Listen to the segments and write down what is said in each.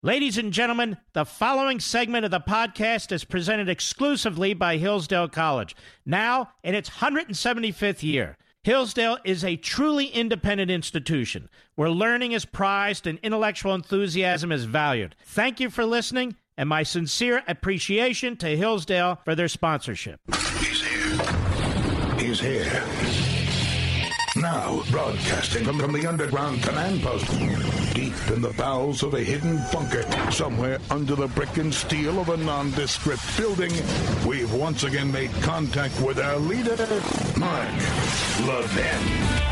Ladies and gentlemen, the following segment of the podcast is presented exclusively by Hillsdale College, now in its 175th year. Hillsdale is a truly independent institution where learning is prized and intellectual enthusiasm is valued. Thank you for listening, and my sincere appreciation to Hillsdale for their sponsorship. He's here. He's here. Now, broadcasting from the underground command post, deep in the bowels of a hidden bunker, somewhere under the brick and steel of a nondescript building, we've once again made contact with our leader, Mark Levin.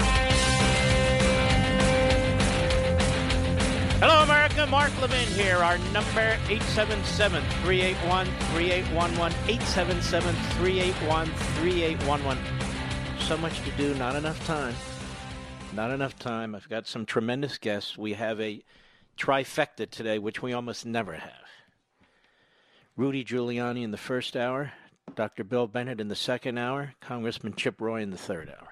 Hello, America. Mark Levin here. Our number, 877-381-3811, 877-381-3811. So much to do, not enough time. Not enough time. I've got some tremendous guests. We have a trifecta today, which we almost never have. Rudy Giuliani in the first hour, Dr. Bill Bennett in the second hour, Congressman Chip Roy in the third hour.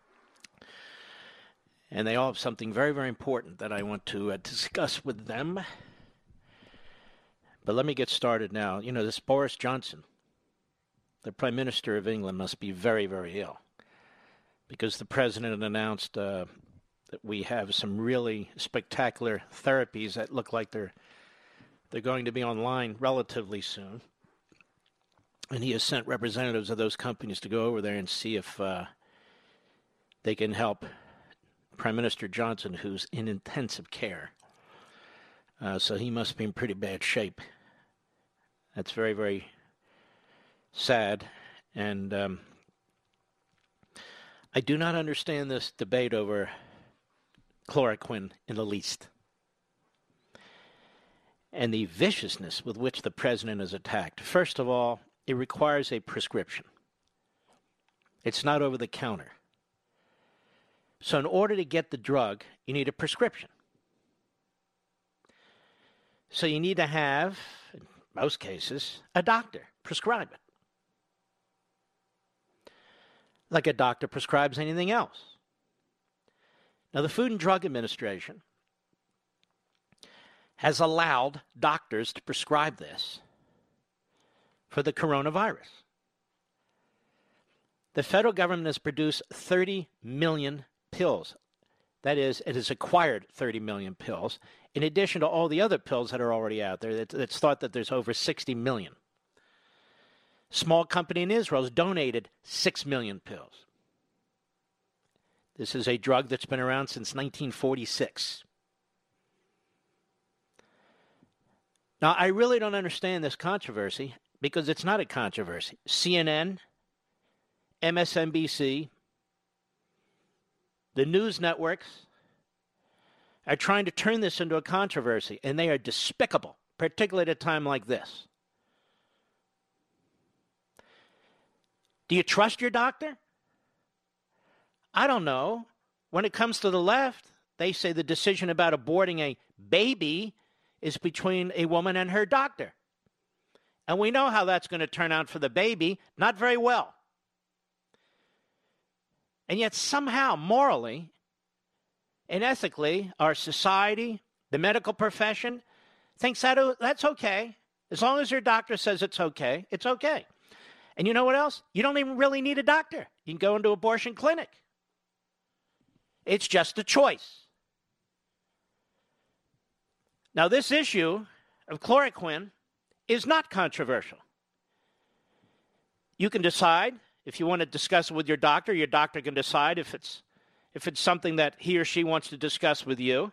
And they all have something very, very important that I want to discuss with them. But let me get started now. You know, this Boris Johnson, the Prime Minister of England, must be very, very ill, because the president announced that we have some really spectacular therapies that look like they're going to be online relatively soon. And he has sent representatives of those companies to go over there and see if they can help Prime Minister Johnson, who's in intensive care. So he must be in pretty bad shape. That's very, very sad. And I do not understand this debate over chloroquine in the least. And the viciousness with which the president is attacked. First of all, it requires a prescription. It's not over the counter. So in order to get the drug, you need a prescription. So you need to have, in most cases, a doctor prescribe it, like a doctor prescribes anything else. Now, the Food and Drug Administration has allowed doctors to prescribe this for the coronavirus. The federal government has produced 30 million pills. That is, it has acquired 30 million pills, in addition to all the other pills that are already out there. It's thought that there's over 60 million. Small company in Israel has donated 6 million pills. This is a drug that's been around since 1946. Now, I really don't understand this controversy, because it's not a controversy. CNN, MSNBC, the news networks are trying to turn this into a controversy, and they are despicable, particularly at a time like this. Do you trust your doctor? I don't know. When it comes to the left, they say the decision about aborting a baby is between a woman and her doctor. And we know how that's going to turn out for the baby. Not very well. And yet somehow, morally and ethically, our society, the medical profession, thinks that that's okay. As long as your doctor says it's okay, it's okay. And you know what else? You don't even really need a doctor. You can go into an abortion clinic. It's just a choice. Now, this issue of chloroquine is not controversial. You can decide if you want to discuss it with your doctor. Your doctor can decide if it's something that he or she wants to discuss with you.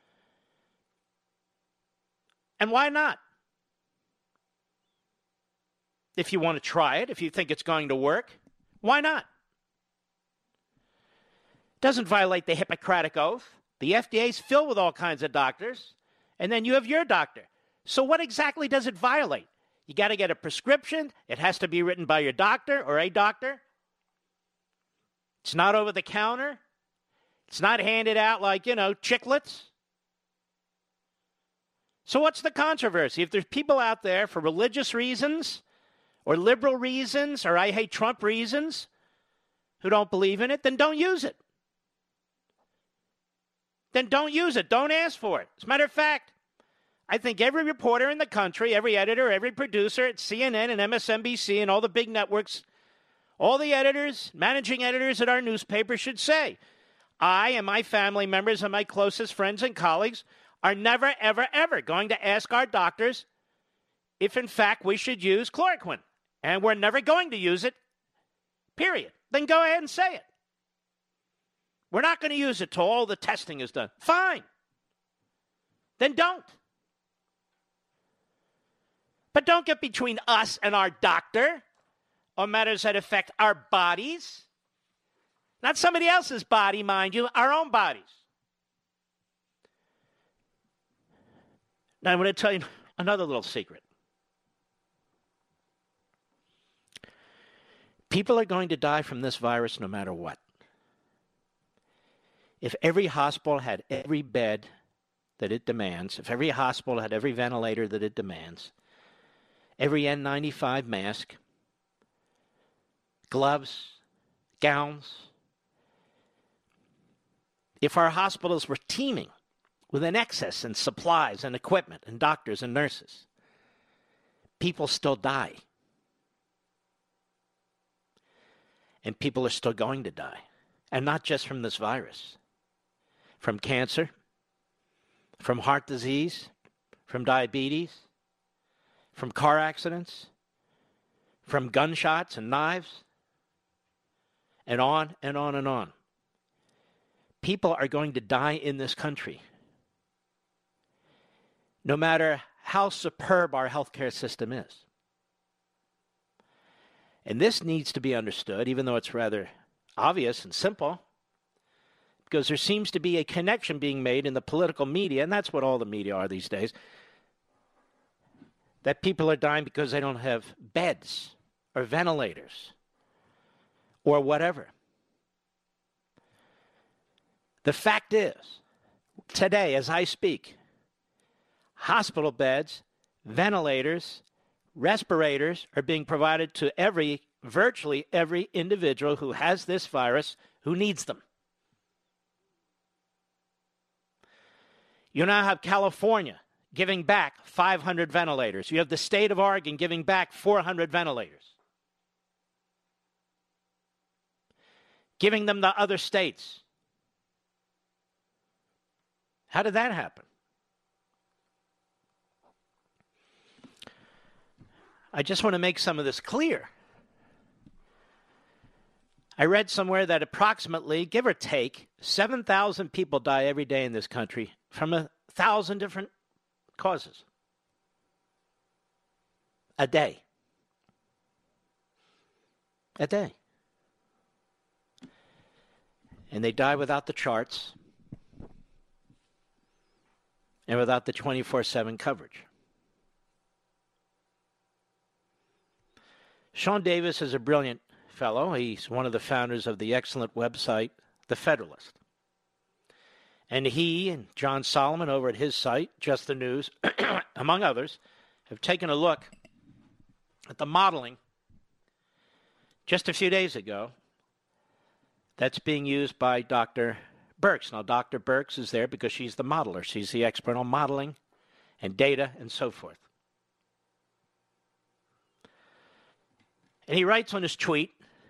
And why not? If you want to try it, if you think it's going to work, why not? It doesn't violate the Hippocratic Oath. The FDA is filled with all kinds of doctors, and then you have your doctor. So what exactly does it violate? You got to get a prescription. It has to be written by your doctor or a doctor. It's not over the counter. It's not handed out like, chiclets. So what's the controversy? If there's people out there for religious reasons or liberal reasons or I hate Trump reasons who don't believe in it, then don't use it. Then don't use it. Don't ask for it. As a matter of fact, I think every reporter in the country, every editor, every producer at CNN and MSNBC and all the big networks, all the editors, managing editors at our newspaper should say, I and my family members and my closest friends and colleagues are never, ever, ever going to ask our doctors if, in fact, we should use chloroquine. And we're never going to use it, period. Then go ahead and say it. We're not going to use it till all the testing is done. Fine. Then don't. But don't get between us and our doctor on matters that affect our bodies. Not somebody else's body, mind you, our own bodies. Now I'm going to tell you another little secret. People are going to die from this virus no matter what. If every hospital had every bed that it demands, if every hospital had every ventilator that it demands, every N95 mask, gloves, gowns, if our hospitals were teeming with an excess in supplies and equipment and doctors and nurses, people still die. And people are still going to die. And not just from this virus. From cancer, from heart disease, from diabetes, from car accidents, from gunshots and knives, and on and on and on. People are going to die in this country. No matter how superb our healthcare system is. And this needs to be understood, even though it's rather obvious and simple, because there seems to be a connection being made in the political media, and that's what all the media are these days, that people are dying because they don't have beds or ventilators or whatever. The fact is, today, as I speak, hospital beds, ventilators, respirators are being provided to virtually every individual who has this virus who needs them. You now have California giving back 500 ventilators. You have the state of Oregon giving back 400 ventilators. Giving them to other states. How did that happen? I just want to make some of this clear. I read somewhere that approximately, give or take, 7,000 people die every day in this country from 1,000 different causes. A day. A day. And they die without the charts and without the 24/7 coverage. Sean Davis is a brilliant fellow. He's one of the founders of the excellent website, The Federalist. And he and John Solomon over at his site, Just the News, among others, have taken a look at the modeling just a few days ago that's being used by Dr. Birx. Now, Dr. Birx is there because she's the modeler. She's the expert on modeling and data and so forth. And he writes on his tweet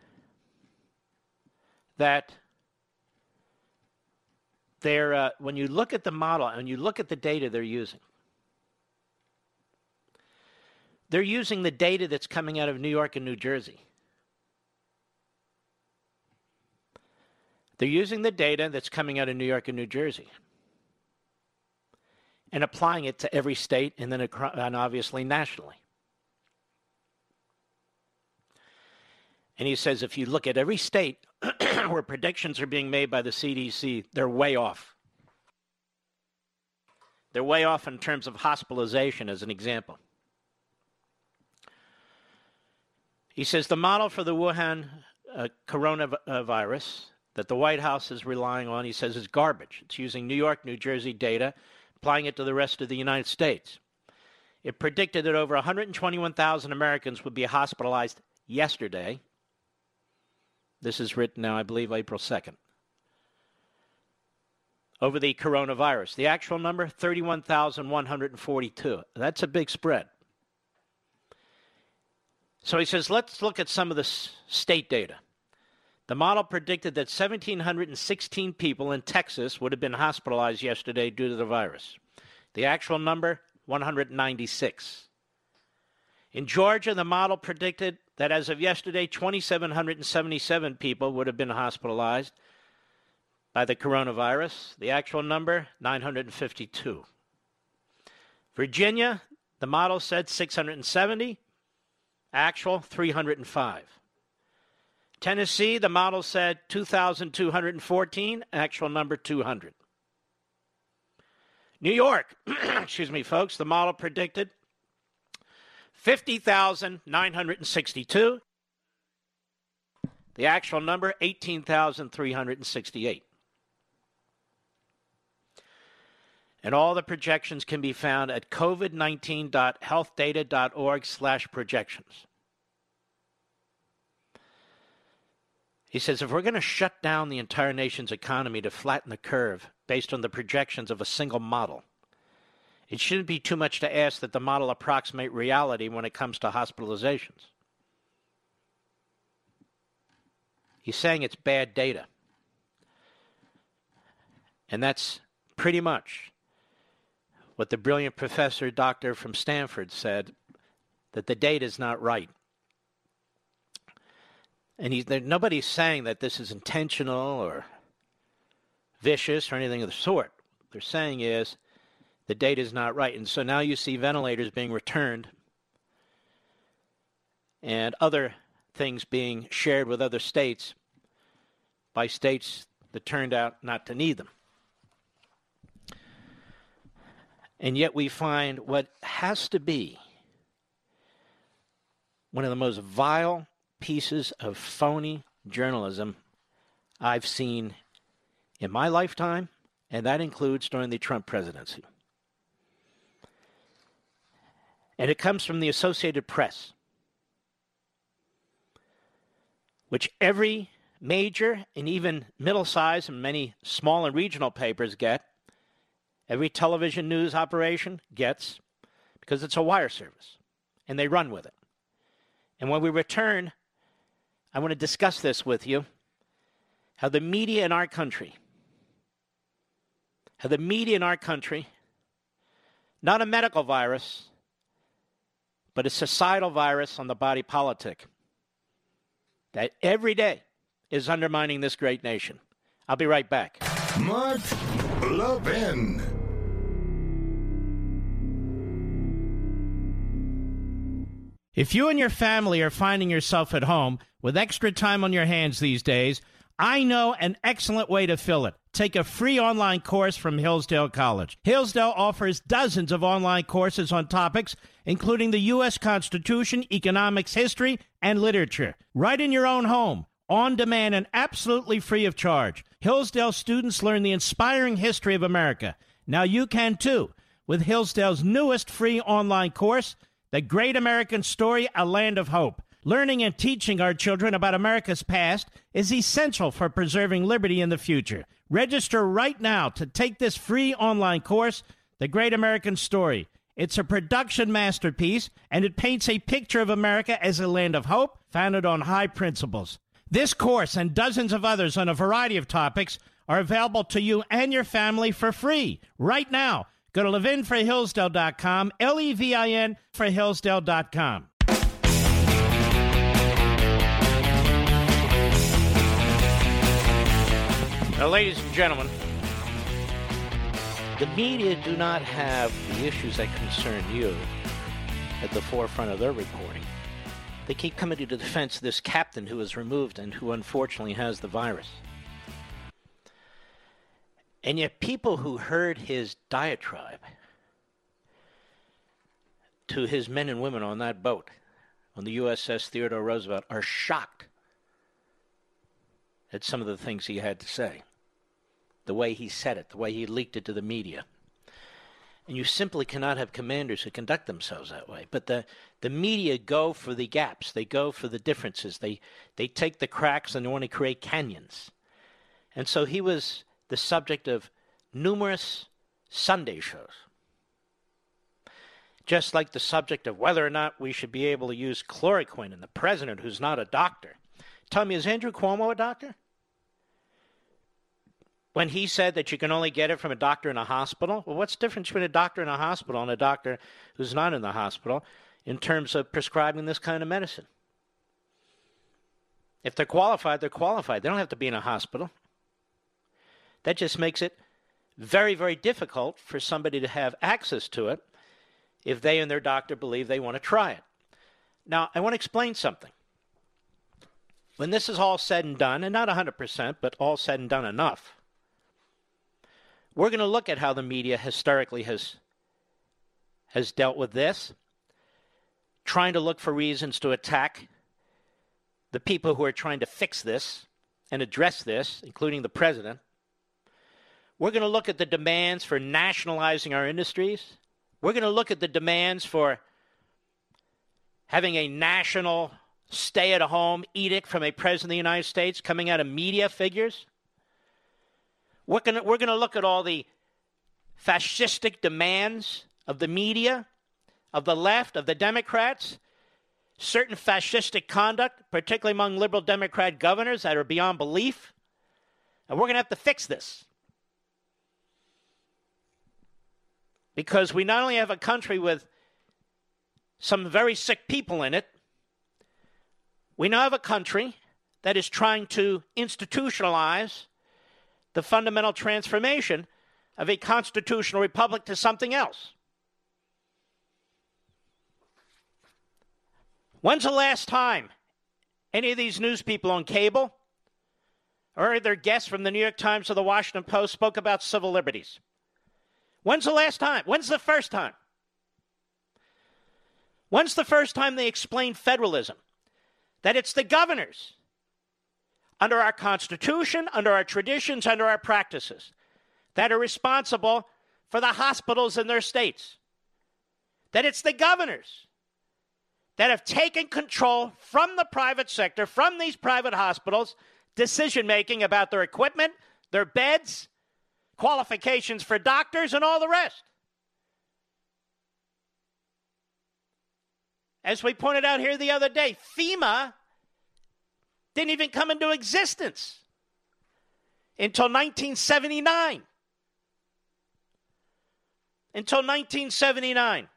that when you look at the model and you look at the data they're using the data that's coming out of New York and New Jersey. They're using the data that's coming out of New York and New Jersey and applying it to every state and then and obviously nationally. And he says if you look at every state where predictions are being made by the CDC, they're way off. They're way off in terms of hospitalization, as an example. He says the model for the Wuhan coronavirus that the White House is relying on, he says, is garbage. It's using New York, New Jersey data, applying it to the rest of the United States. It predicted that over 121,000 Americans would be hospitalized yesterday. This is written now, I believe, April 2nd. over the coronavirus. The actual number, 31,142. That's a big spread. So he says, let's look at some of the state data. The model predicted that 1,716 people in Texas would have been hospitalized yesterday due to the virus. The actual number, 196. In Georgia, the model predicted that as of yesterday, 2,777 people would have been hospitalized by the coronavirus. The actual number, 952. Virginia, the model said 670. Actual, 305. Tennessee, the model said 2,214. Actual number, 200. New York, excuse me, folks, the model predicted 50,962. The actual number, 18,368. And all the projections can be found at covid19.healthdata.org/projections. He says, if we're going to shut down the entire nation's economy to flatten the curve based on the projections of a single model, it shouldn't be too much to ask that the model approximate reality when it comes to hospitalizations. He's saying it's bad data. And that's pretty much what the brilliant professor, doctor from Stanford said, that the data is not right. And nobody's saying that this is intentional or vicious or anything of the sort. What they're saying is the data is not right. And so now you see ventilators being returned and other things being shared with other states by states that turned out not to need them. And yet we find what has to be one of the most vile pieces of phony journalism I've seen in my lifetime, and that includes during the Trump presidency. And it comes from the Associated Press, which every major and even middle-sized and many small and regional papers get, every television news operation gets, because it's a wire service, and they run with it. And when we return, I want to discuss this with you, how the media in our country, not a medical virus, but a societal virus on the body politic, that every day is undermining this great nation. I'll be right back. Mark Levin. If you and your family are finding yourself at home with extra time on your hands these days, I know an excellent way to fill it. Take a free online course from Hillsdale College. Hillsdale offers dozens of online courses on topics including the U.S. Constitution, economics, history, and literature. Right in your own home, on demand, and absolutely free of charge. Hillsdale students learn the inspiring history of America. Now you can too with Hillsdale's newest free online course, The Great American Story, A Land of Hope. Learning and teaching our children about America's past is essential for preserving liberty in the future. Register right now to take this free online course, The Great American Story. It's a production masterpiece, and it paints a picture of America as a land of hope, founded on high principles. This course and dozens of others on a variety of topics are available to you and your family for free right now. Go to levinforhillsdale.com, Levin for Hillsdale.com. Now, ladies and gentlemen, the media do not have the issues that concern you at the forefront of their reporting. They keep coming to the defense of this captain who was removed and who unfortunately has the virus. And yet people who heard his diatribe to his men and women on that boat, on the USS Theodore Roosevelt, are shocked at some of the things he had to say, the way he said it, the way he leaked it to the media. And you simply cannot have commanders who conduct themselves that way. But the media go for the gaps. They go for the differences. They take the cracks and they want to create canyons. And so he was the subject of numerous Sunday shows. Just like the subject of whether or not we should be able to use chloroquine, and the president, who's not a doctor. Tell me, is Andrew Cuomo a doctor? When he said that you can only get it from a doctor in a hospital, well, what's the difference between a doctor in a hospital and a doctor who's not in the hospital in terms of prescribing this kind of medicine? If they're qualified, they're qualified. They don't have to be in a hospital. That just makes it very, very difficult for somebody to have access to it if they and their doctor believe they want to try it. Now, I want to explain something. When this is all said and done, and not 100%, but all said and done enough, we're going to look at how the media historically has dealt with this, trying to look for reasons to attack the people who are trying to fix this and address this, including the president. We're going to look at the demands for nationalizing our industries. We're going to look at the demands for having a national stay-at-home edict from a president of the United States coming out of media figures. We're going to look at all the fascistic demands of the media, of the left, of the Democrats, certain fascistic conduct, particularly among liberal Democrat governors, that are beyond belief. And we're going to have to fix this. Because we not only have a country with some very sick people in it, we now have a country that is trying to institutionalize the fundamental transformation of a constitutional republic to something else. When's the last time any of these news people on cable or their guests from the New York Times or the Washington Post spoke about civil liberties? When's the last time? When's the first time? When's the first time they explained federalism? That it's the governors, under our Constitution, under our traditions, under our practices, that are responsible for the hospitals in their states. That it's the governors that have taken control from the private sector, from these private hospitals, decision-making about their equipment, their beds, qualifications for doctors, and all the rest. As we pointed out here the other day, FEMA didn't even come into existence until 1979. Until 1979.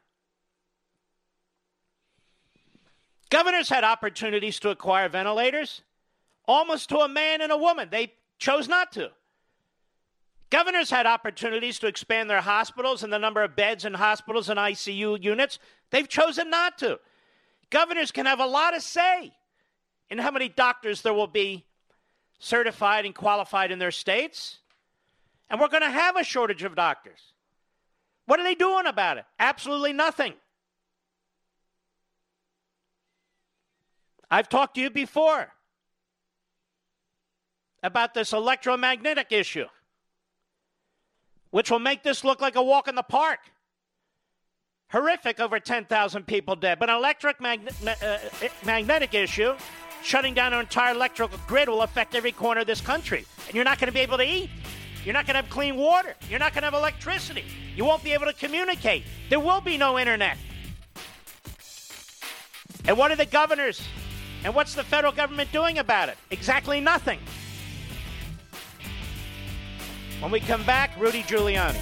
Governors had opportunities to acquire ventilators, almost to a man and a woman. They chose not to. Governors had opportunities to expand their hospitals and the number of beds in hospitals and ICU units. They've chosen not to. Governors can have a lot of say in how many doctors there will be certified and qualified in their states. And we're going to have a shortage of doctors. What are they doing about it? Absolutely nothing. I've talked to you before about this electromagnetic issue, which will make this look like a walk in the park. Horrific, over 10,000 people dead. But an magnetic issue, shutting down our entire electrical grid, will affect every corner of this country. And you're not going to be able to eat. You're not going to have clean water. You're not going to have electricity. You won't be able to communicate. There will be no internet. And what are the governors and what's the federal government doing about it? Exactly nothing. When we come back, Rudy Giuliani.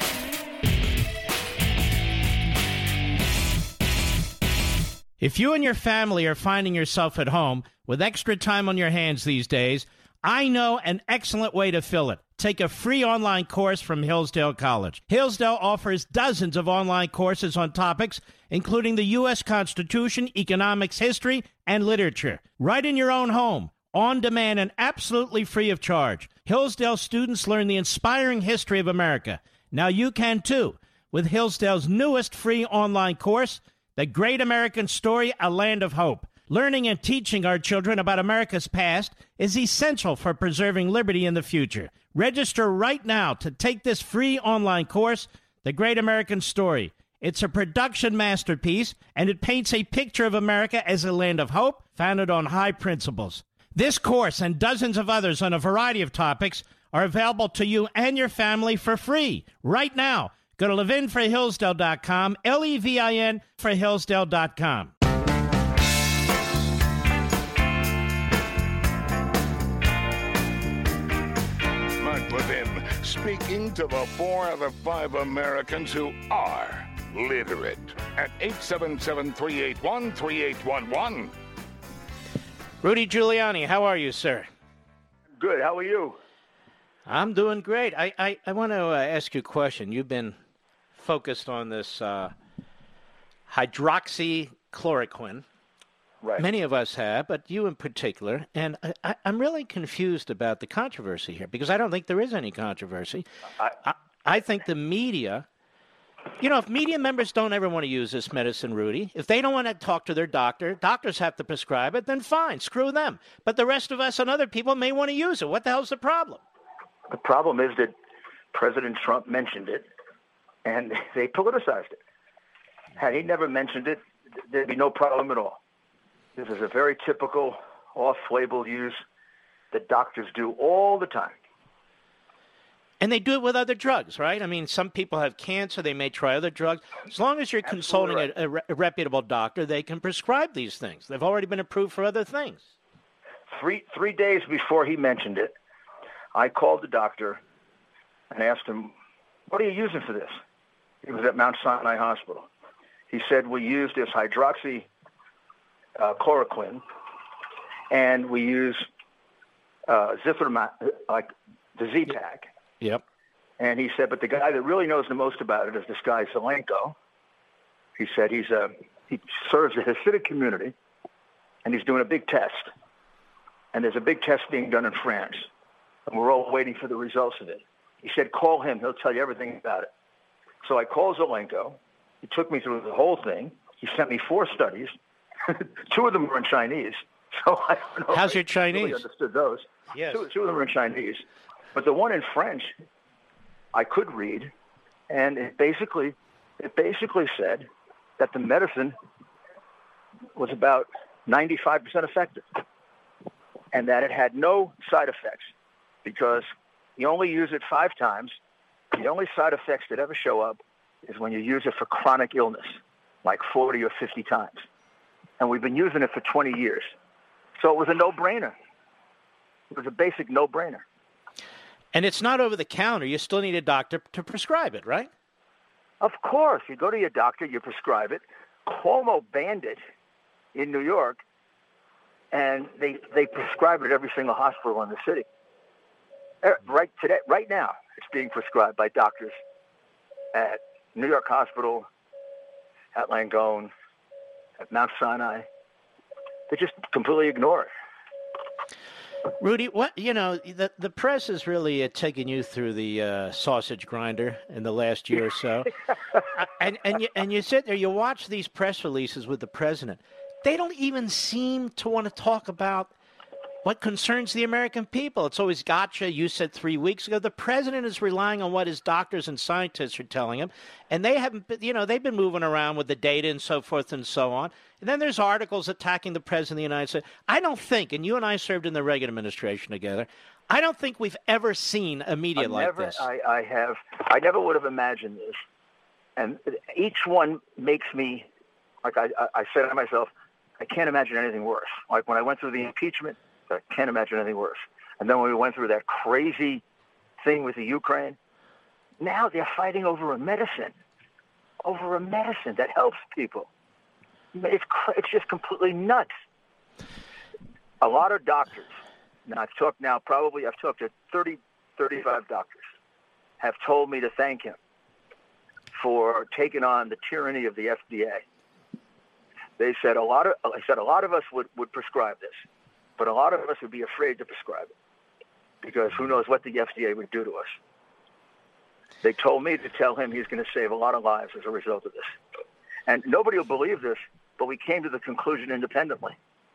If you and your family are finding yourself at home with extra time on your hands these days, I know an excellent way to fill it. Take a free online course from Hillsdale College. Hillsdale offers dozens of online courses on topics including the U.S. Constitution, economics, history, and literature. Right in your own home, on demand, and absolutely free of charge. Hillsdale students learn the inspiring history of America. Now you can too, with Hillsdale's newest free online course, The Great American Story, A Land of Hope. Learning and teaching our children about America's past is essential for preserving liberty in the future. Register right now to take this free online course, The Great American Story. It's a production masterpiece, and it paints a picture of America as a land of hope, founded on high principles. This course and dozens of others on a variety of topics are available to you and your family for free right now. Go to levinforhillsdale.com, Levin for Hillsdale.com. Mark Levin, speaking to the 4 out of 5 Americans who are literate at 877-381-3811. Rudy Giuliani, how are you, sir? Good. How are you? I'm doing great. I want to ask you a question. You've been focused on this hydroxychloroquine. Right. Many of us have, but you in particular. And I'm really confused about the controversy here because I don't think there is any controversy. I think the media, if media members don't ever want to use this medicine, Rudy, if they don't want to talk to their doctor, doctors have to prescribe it, then fine, screw them. But the rest of us and other people may want to use it. What the hell's the problem? The problem is that President Trump mentioned it, and they politicized it. Had he never mentioned it, there'd be no problem at all. This is a very typical off-label use that doctors do all the time. And they do it with other drugs, right? I mean, some people have cancer. They may try other drugs. As long as you're consulting right. a reputable doctor, they can prescribe these things. They've already been approved for other things. Three days before he mentioned it, I called the doctor and asked him, what are you using for this? He was at Mount Sinai Hospital. He said, we use this hydroxychloroquine, and we use zithromat, like the Z-Pack. Yep. And he said, but the guy that really knows the most about it is this guy Zelenko. He said he serves the Hasidic community, and he's doing a big test. And there's a big test being done in France, and we're all waiting for the results of it. He said, call him. He'll tell you everything about it. So I called Zelenko. He took me through the whole thing. He sent me 4 studies. 2 of them were in Chinese. So I don't know. How's your I Chinese? really understood those. Yes. 2 of them were in Chinese. But the one in French, I could read, and it basically said that the medicine was about 95% effective, and that it had no side effects because you only use it 5 times. The only side effects that ever show up is when you use it for chronic illness, like 40 or 50 times. And we've been using it for 20 years. So it was a no-brainer. It was a basic no-brainer. And it's not over the counter. You still need a doctor to prescribe it, right? Of course. You go to your doctor, you prescribe it. Cuomo banned it in New York, and they prescribe it at every single hospital in the city. Right now, it's being prescribed by doctors at New York Hospital, at Langone, at Mount Sinai. They just completely ignore it. Rudy, the press has really taken you through the sausage grinder in the last year or so. and you sit there, you watch these press releases with the president. They don't even seem to want to talk about what concerns the American people. It's always gotcha. You said 3 weeks ago. The president is relying on what his doctors and scientists are telling him, and they haven't. They've been moving around with the data and so forth and so on. And then there's articles attacking the president of the United States. I don't think, and you and I served in the Reagan administration together, I don't think we've ever seen a media like this. I never would have imagined this, and each one makes me, like I said to myself, I can't imagine anything worse. Like when I went through the impeachment. I can't imagine anything worse. And then when we went through that crazy thing with the Ukraine, now they're fighting over a medicine that helps people. It's just completely nuts. A lot of doctors, and I've talked to 30, 35 doctors, have told me to thank him for taking on the tyranny of the FDA. They said a lot of us would prescribe this. But a lot of us would be afraid to prescribe it because who knows what the FDA would do to us. They told me to tell him he's going to save a lot of lives as a result of this. And nobody will believe this, but we came to the conclusion independently.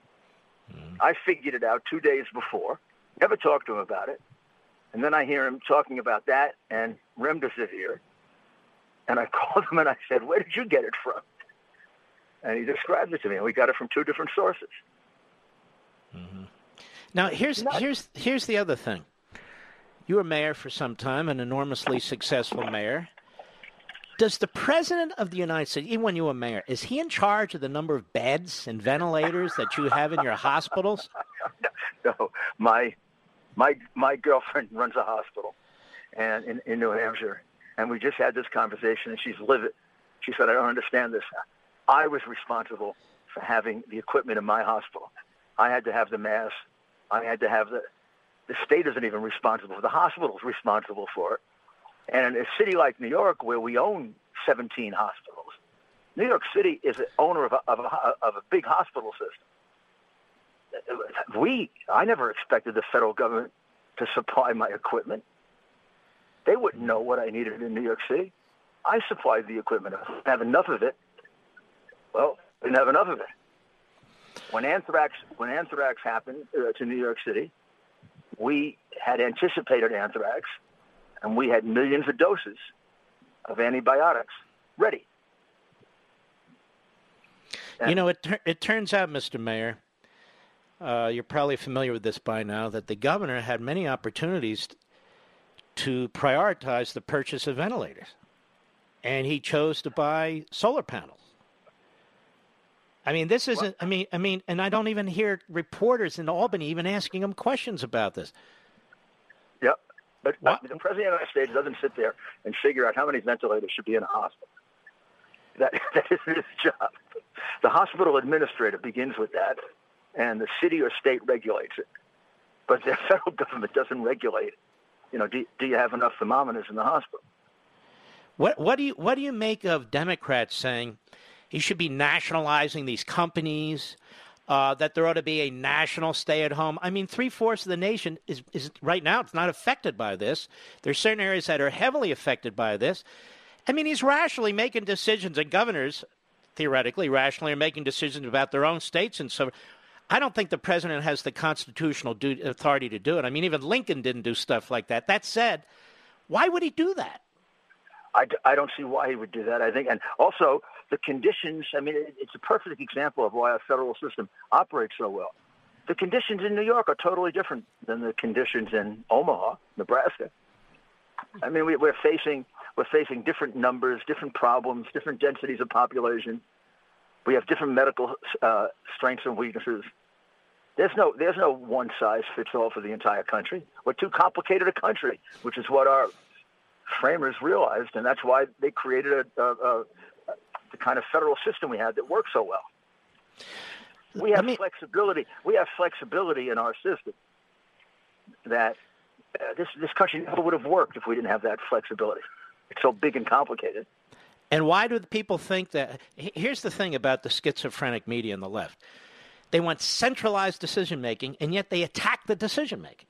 I figured it out 2 days before, never talked to him about it. And then I hear him talking about that and remdesivir. And I called him and I said, where did you get it from? And he described it to me. And we got it from 2 different sources. Mm-hmm. Now, here's the other thing. You were mayor for some time, an enormously successful mayor. Does the president of the United States, even when you were mayor, is he in charge of the number of beds and ventilators that you have in your hospitals? No, my girlfriend runs a hospital, and in New Hampshire, and we just had this conversation, and she's livid. She said, "I don't understand this. I was responsible for having the equipment in my hospital. I had to have the masks. I had to have the state isn't even responsible. The hospital's responsible for it. And in a city like New York, where we own 17 hospitals, New York City is the owner of a big hospital system. I never expected the federal government to supply my equipment. They wouldn't know what I needed in New York City. I supplied the equipment. I didn't have enough of it. Well, I didn't have enough of it. When anthrax happened to New York City, we had anticipated anthrax, and we had millions of doses of antibiotics ready. And you know, it turns out, Mr. Mayor, you're probably familiar with this by now, that the governor had many opportunities to prioritize the purchase of ventilators, and he chose to buy solar panels. I mean, this isn't. I mean, and I don't even hear reporters in Albany even asking him questions about this. Yep, but the president of the United States doesn't sit there and figure out how many ventilators should be in a hospital. That isn't his job. The hospital administrator begins with that, and the city or state regulates it. But the federal government doesn't regulate it. You know, do you have enough thermometers in the hospital? What do you make of Democrats saying he should be nationalizing these companies, that there ought to be a national stay-at-home? I mean, 3/4 of the nation is right now, it's not affected by this. There's certain areas that are heavily affected by this. I mean, he's rationally making decisions, and governors, theoretically, rationally are making decisions about their own states. And so I don't think the president has the constitutional authority to do it. I mean, even Lincoln didn't do stuff like that. That said, why would he do that? I don't see why he would do that, I think. And also, the conditions, I mean, it's a perfect example of why our federal system operates so well. The conditions in New York are totally different than the conditions in Omaha, Nebraska. I mean, we're facing different numbers, different problems, different densities of population. We have different medical strengths and weaknesses. There's no one size fits all for the entire country. We're too complicated a country, which is what our framers realized, and that's why they created the kind of federal system we had that works so well. We have flexibility. We have flexibility in our system that this country never would have worked if we didn't have that flexibility. It's so big and complicated. And why do the people think that? Here's the thing about the schizophrenic media on the left. They want centralized decision-making, and yet they attack the decision-making.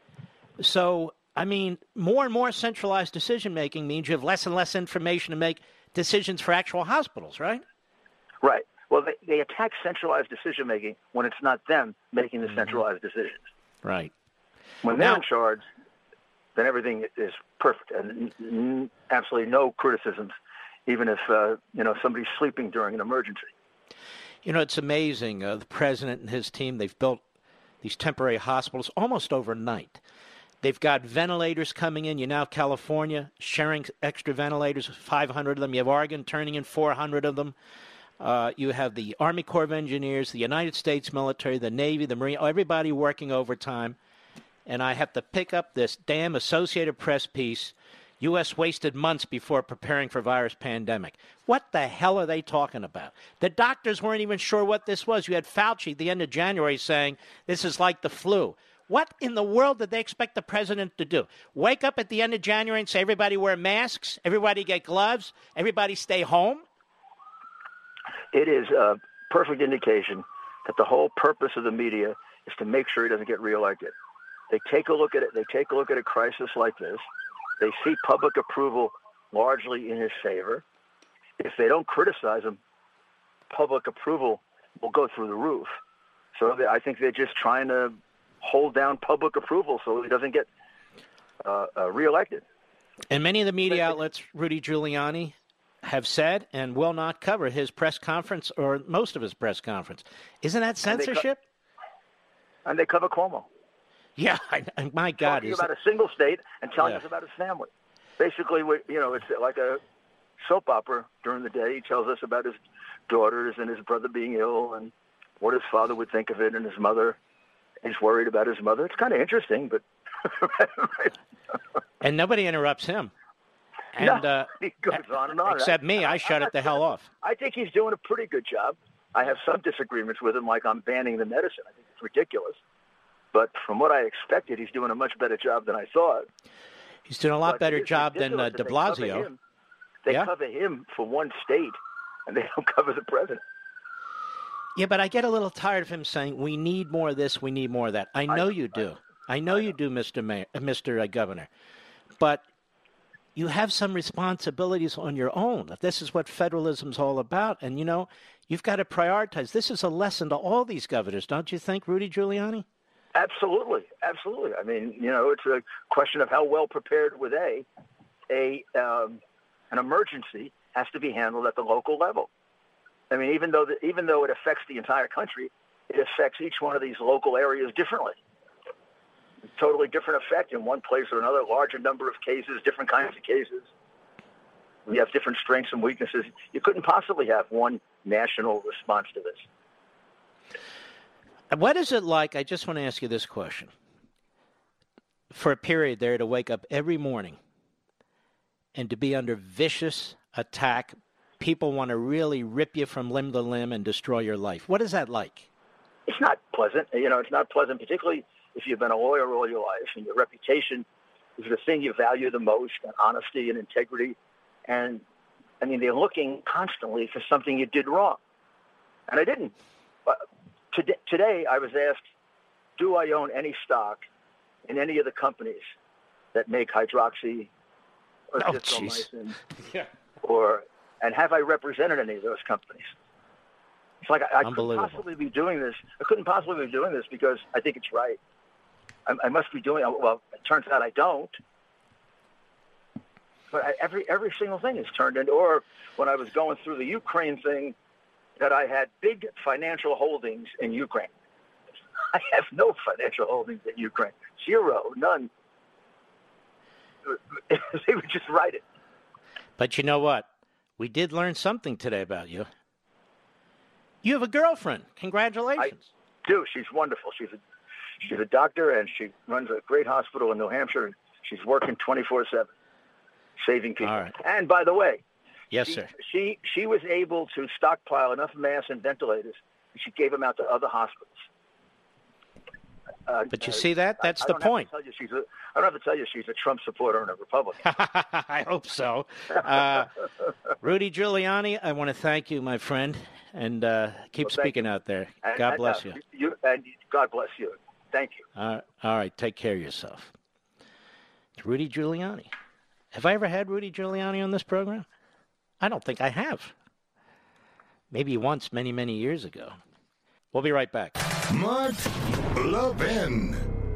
So, I mean, more and more centralized decision-making means you have less and less information to make decisions for actual hospitals, right? Right. Well, they attack centralized decision-making when it's not them making the centralized decisions. Right. When they're in charge, then everything is perfect and absolutely no criticisms, even if somebody's sleeping during an emergency. You know, it's amazing. The president and his team, they've built these temporary hospitals almost overnight. They've got ventilators coming in. You now have California sharing extra ventilators, 500 of them. You have Oregon turning in 400 of them. You have the Army Corps of Engineers, the United States military, the Navy, the Marine, everybody working overtime. And I have to pick up this damn Associated Press piece, U.S. wasted months before preparing for virus pandemic. What the hell are they talking about? The doctors weren't even sure what this was. You had Fauci at the end of January saying this is like the flu. What in the world did they expect the president to do? Wake up at the end of January and say everybody wear masks, everybody get gloves, everybody stay home? It is a perfect indication that the whole purpose of the media is to make sure he doesn't get reelected. They take a look at it. They take a look at a crisis like this. They see public approval largely in his favor. If they don't criticize him, public approval will go through the roof. So I think they're just trying to hold down public approval so he doesn't get reelected. And many of the media outlets, Rudy Giuliani, have said and will not cover his press conference or most of his press conference. Isn't that censorship? And they cover Cuomo. Yeah, my God. Talking about a single state and telling us about his family. Basically, it's like a soap opera during the day. He tells us about his daughters and his brother being ill and what his father would think of it, and his mother. He's worried about his mother. It's kind of interesting, but... And nobody interrupts him. And he goes on and on. Except me. I shut it the hell off. I think he's doing a pretty good job. I have some disagreements with him, like I'm banning the medicine. I think it's ridiculous. But from what I expected, he's doing a much better job than I thought. He's doing a lot better job than de Blasio. They cover him for one state, and they don't cover the president. Yeah, but I get a little tired of him saying, we need more of this, we need more of that. I know you do. I know you do, Mr. Governor. But you have some responsibilities on your own. This is what federalism's all about. And, you've got to prioritize. This is a lesson to all these governors, don't you think, Rudy Giuliani? Absolutely. Absolutely. I mean, it's a question of how well prepared with an emergency has to be handled at the local level. I mean, even though it affects the entire country, it affects each one of these local areas differently. Totally different effect in one place or another, larger number of cases, different kinds of cases. We have different strengths and weaknesses. You couldn't possibly have one national response to this. What is it like, I just want to ask you this question, for a period there to wake up every morning and to be under vicious attack? People want to really rip you from limb to limb and destroy your life. What is that like? It's not pleasant. It's not pleasant, particularly if you've been a lawyer all your life and your reputation is the thing you value the most, and honesty and integrity. And, I mean, they're looking constantly for something you did wrong. And I didn't. Today I was asked, do I own any stock in any of the companies that make hydroxy or azithromycin? And have I represented any of those companies? It's like I couldn't possibly be doing this. I couldn't possibly be doing this because I think it's right. I must be doing it. Well, it turns out I don't. But every single thing is turned into, or when I was going through the Ukraine thing, that I had big financial holdings in Ukraine. I have no financial holdings in Ukraine. Zero, none. They would just write it. But you know what? We did learn something today about you. You have a girlfriend. Congratulations. I do. She's wonderful. She's a doctor, and she runs a great hospital in New Hampshire, and she's working 24/7, saving people. All right. And by the way, yes, sir. She was able to stockpile enough mass and ventilators, and she gave them out to other hospitals. But you see that? That's the point. I don't have to tell you she's a Trump supporter and a Republican. I hope so. Rudy Giuliani, I want to thank you, my friend, and keep speaking out there. God bless you. And God bless you. Thank you. All right. Take care of yourself. It's Rudy Giuliani. Have I ever had Rudy Giuliani on this program? I don't think I have. Maybe once, many, many years ago. We'll be right back. Mark Levin.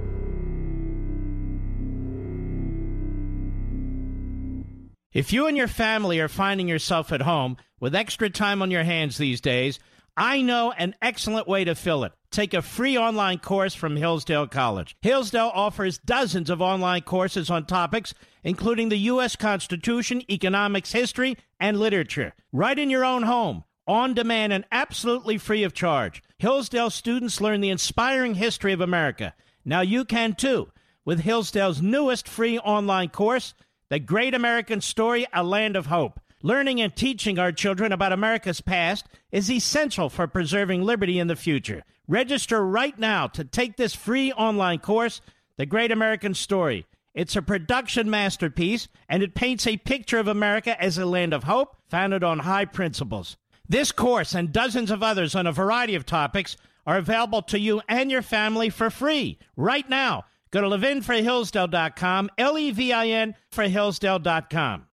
If you and your family are finding yourself at home with extra time on your hands these days, I know an excellent way to fill it. Take a free online course from Hillsdale College. Hillsdale offers dozens of online courses on topics including the U.S. Constitution, economics, history, and literature. Right in your own home, on demand, and absolutely free of charge. Hillsdale students learn the inspiring history of America. Now you can too, with Hillsdale's newest free online course, The Great American Story, A Land of Hope. Learning and teaching our children about America's past is essential for preserving liberty in the future. Register right now to take this free online course, The Great American Story. It's a production masterpiece, and it paints a picture of America as a land of hope, founded on high principles. This course and dozens of others on a variety of topics are available to you and your family for free right now. Go to levinforhillsdale.com, Levin for Hillsdale.com.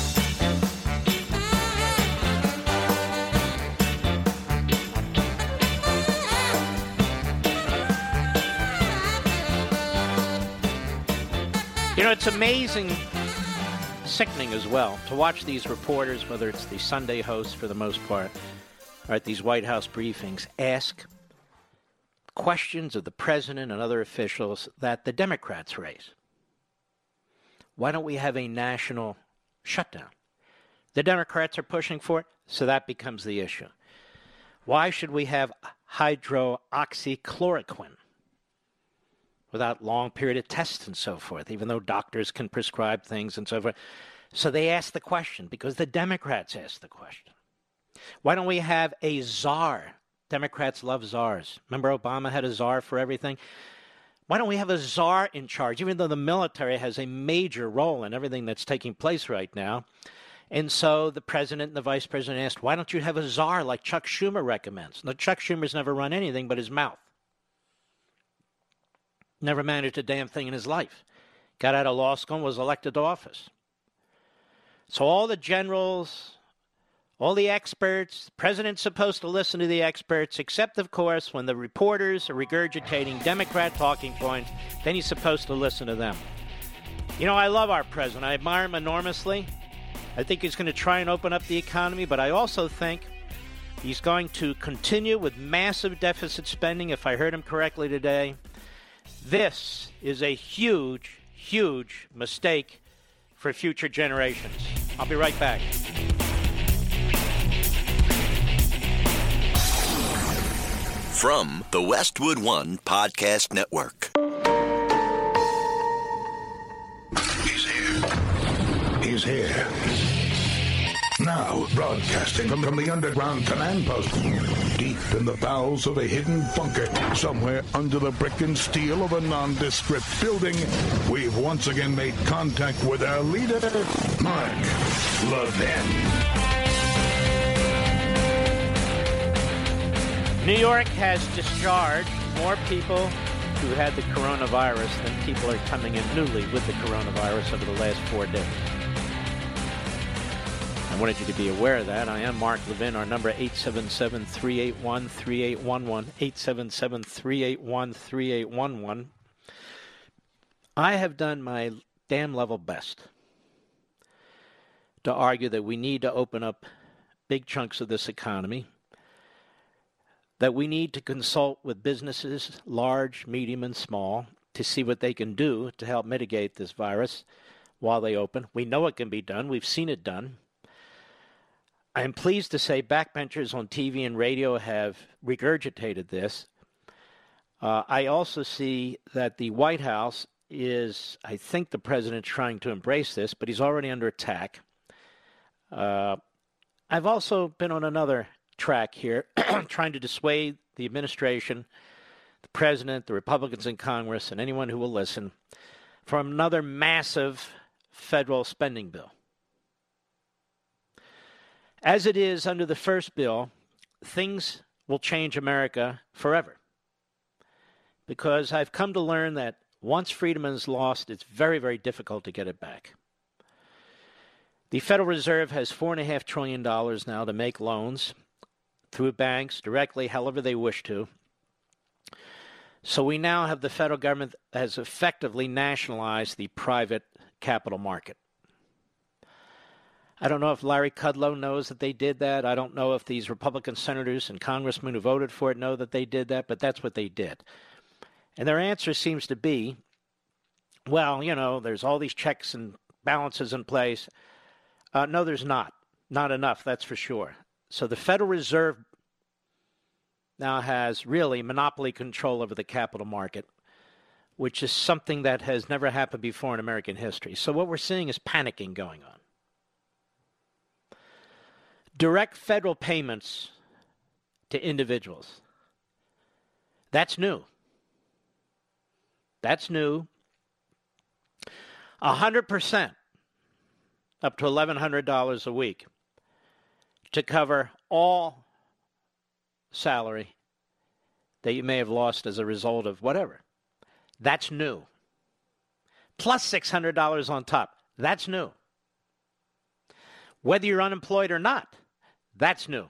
You know, it's amazing, sickening as well, to watch these reporters, whether it's the Sunday hosts for the most part, or at these White House briefings, ask questions of the president and other officials that the Democrats raise. Why don't we have a national shutdown? The Democrats are pushing for it, so that becomes the issue. Why should we have hydroxychloroquine without long period of tests and so forth, even though doctors can prescribe things and so forth? So they ask the question because the Democrats ask the question. Why don't we have a czar? Democrats love czars. Remember Obama had a czar for everything? Why don't we have a czar in charge, even though the military has a major role in everything that's taking place right now? And so the president and the vice president asked, why don't you have a czar like Chuck Schumer recommends? Now, Chuck Schumer's never run anything but his mouth. Never managed a damn thing in his life. Got out of law school and was elected to office. So all the generals, all the experts, the president's supposed to listen to the experts, except, of course, when the reporters are regurgitating Democrat talking points, then he's supposed to listen to them. You know, I love our president. I admire him enormously. I think he's going to try and open up the economy, but I also think he's going to continue with massive deficit spending, if I heard him correctly today. This is a huge, huge mistake for future generations. I'll be right back. From the Westwood One Podcast Network. He's here. He's here. Now, broadcasting from the underground command post, deep in the bowels of a hidden bunker, somewhere under the brick and steel of a nondescript building, we've once again made contact with our leader, Mark Levin. New York has discharged more people who had the coronavirus than people are coming in newly with the coronavirus over the last 4 days. I wanted you to be aware of that. I am Mark Levin. Our number 877-381-3811, 877-381-3811. I have done my damn level best to argue that we need to open up big chunks of this economy, that we need to consult with businesses, large, medium, and small, to see what they can do to help mitigate this virus while they open. We know it can be done. We've seen it done. I am pleased to say backbenchers on TV and radio have regurgitated this. I also see that the White House is, I think the president's trying to embrace this, but he's already under attack. I've also been on another track here, trying to dissuade the administration, the president, the Republicans in Congress, and anyone who will listen from another massive federal spending bill. As it is under the first bill, things will change America forever. Because I've come to learn that once freedom is lost, it's very, very difficult to get it back. The Federal Reserve has $4.5 trillion now to make loans through banks, directly, however they wish to. So we now have the federal government has effectively nationalized the private capital market. I don't know if Larry Kudlow knows that they did that. I don't know if these Republican senators and congressmen who voted for it know that they did that, but that's what they did. And their answer seems to be, well, you know, there's all these checks and balances in place. No, there's not. Not enough, that's for sure. So the Federal Reserve now has really monopoly control over the capital market, which is something that has never happened before in American history. So what we're seeing is panicking going on. Direct federal payments to individuals. That's new. That's new. 100%, up to $1,100 a week, to cover all salary that you may have lost as a result of whatever. That's new. Plus $600 on top. That's new. Whether you're unemployed or not, that's new.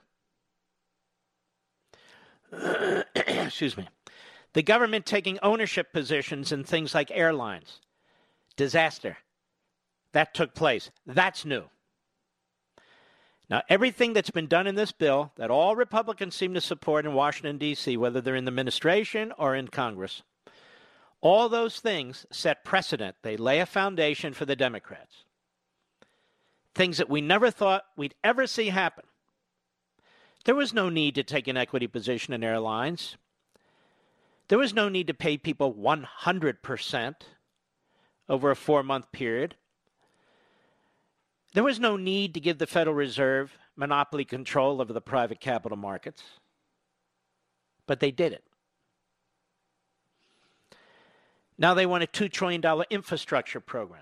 Excuse me. The government taking ownership positions in things like airlines. Disaster. That took place. That's new. Now, everything that's been done in this bill that all Republicans seem to support in Washington, D.C., whether they're in the administration or in Congress, all those things set precedent. They lay a foundation for the Democrats. Things that we never thought we'd ever see happen. There was no need to take an equity position in airlines. There was no need to pay people 100% over a 4-month period. There was no need to give the Federal Reserve monopoly control over the private capital markets. But they did it. Now they want a $2 trillion infrastructure program.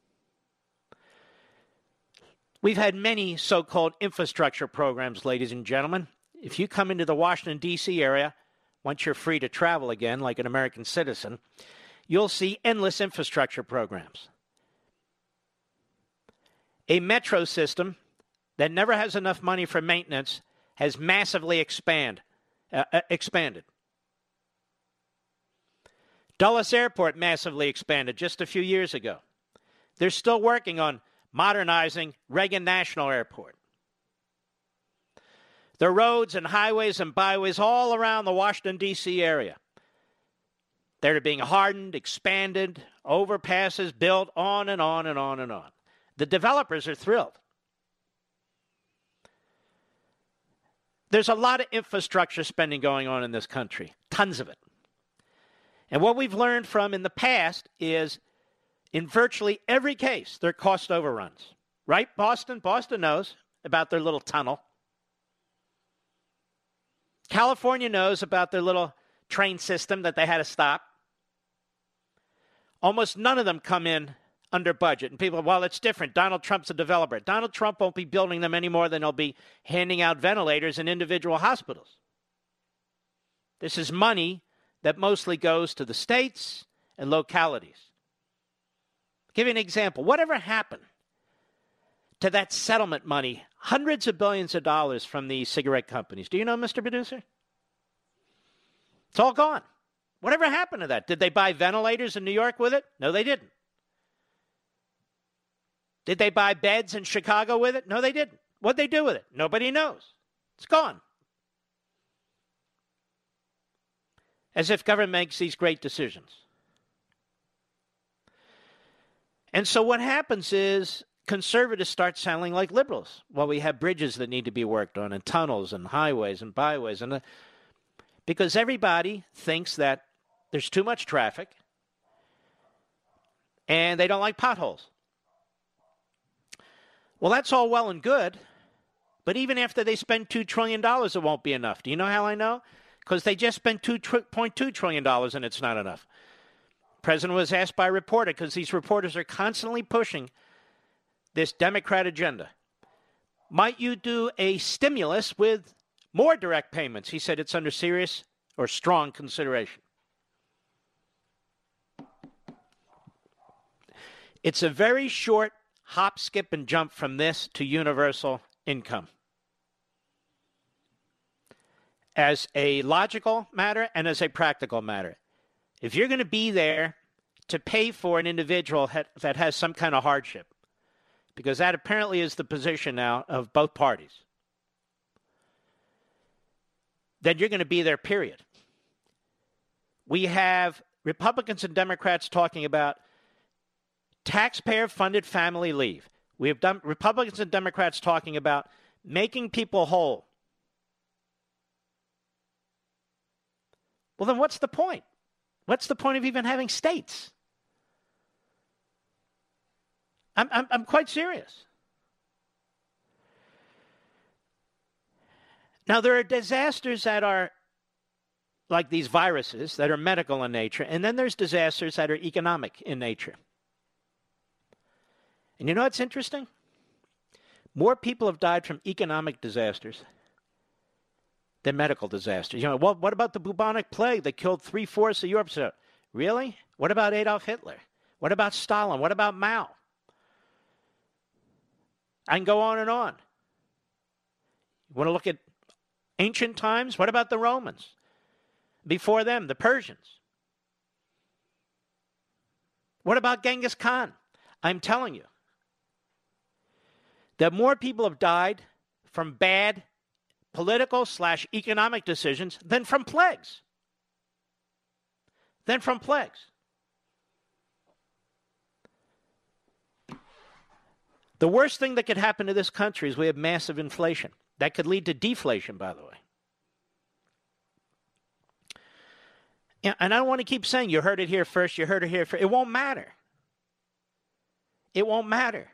We've had many so-called infrastructure programs, ladies and gentlemen. If you come into the Washington, D.C. area, once you're free to travel again like an American citizen, you'll see endless infrastructure programs. A metro system that never has enough money for maintenance has massively expanded. Dulles Airport massively expanded just a few years ago. They're still working on modernizing Reagan National Airport. The roads and highways and byways all around the Washington, D.C. area, they're being hardened, expanded, overpasses, built, on and on and on and on. The developers are thrilled. There's a lot of infrastructure spending going on in this country, tons of it. And what we've learned from in the past is in virtually every case, there are cost overruns. Right, Boston? Boston knows about their little tunnel. California knows about their little train system that they had to stop. Almost none of them come in under budget. And people, well, it's different. Donald Trump's a developer. Donald Trump won't be building them any more than he'll be handing out ventilators in individual hospitals. This is money that mostly goes to the states and localities. Give you an example. Whatever happened to that settlement money, hundreds of billions of dollars from the cigarette companies? Do you know, Mr. Producer? It's all gone. Whatever happened to that? Did they buy ventilators in New York with it? No, they didn't. Did they buy beds in Chicago with it? No, they didn't. What'd they do with it? Nobody knows. It's gone. As if government makes these great decisions. And so what happens is conservatives start sounding like liberals. Well, we have bridges that need to be worked on and tunnels and highways and byways. Because everybody thinks that there's too much traffic and they don't like potholes. Well, that's all well and good, but even after they spend $2 trillion, it won't be enough. Do you know how I know? Because they just spent $2.2 trillion and it's not enough. The president was asked by a reporter, because these reporters are constantly pushing this Democrat agenda. Might you do a stimulus with more direct payments? He said it's under serious or strong consideration. It's a very short hop, skip, and jump from this to universal income. As a logical matter and as a practical matter. If you're going to be there to pay for an individual that has some kind of hardship, because that apparently is the position now of both parties, then you're going to be there, period. We have Republicans and Democrats talking about taxpayer-funded family leave. We have Republicans and Democrats talking about making people whole. Well, then what's the point? What's the point of even having states? I'm quite serious. Now, there are disasters that are like these viruses that are medical in nature, and then there's disasters that are economic in nature. And you know what's interesting? More people have died from economic disasters than medical disasters. You know, well, what about the bubonic plague that killed 3/4 of Europe? So, really? What about Adolf Hitler? What about Stalin? What about Mao? I can go on and on. You want to look at ancient times? What about the Romans? Before them, the Persians. What about Genghis Khan? I'm telling you that more people have died from bad political/economic decisions than from plagues. The worst thing that could happen to this country is we have massive inflation. That could lead to deflation, by the way. Yeah, and I don't want to keep saying you heard it here first, you heard it here first. It won't matter. It won't matter.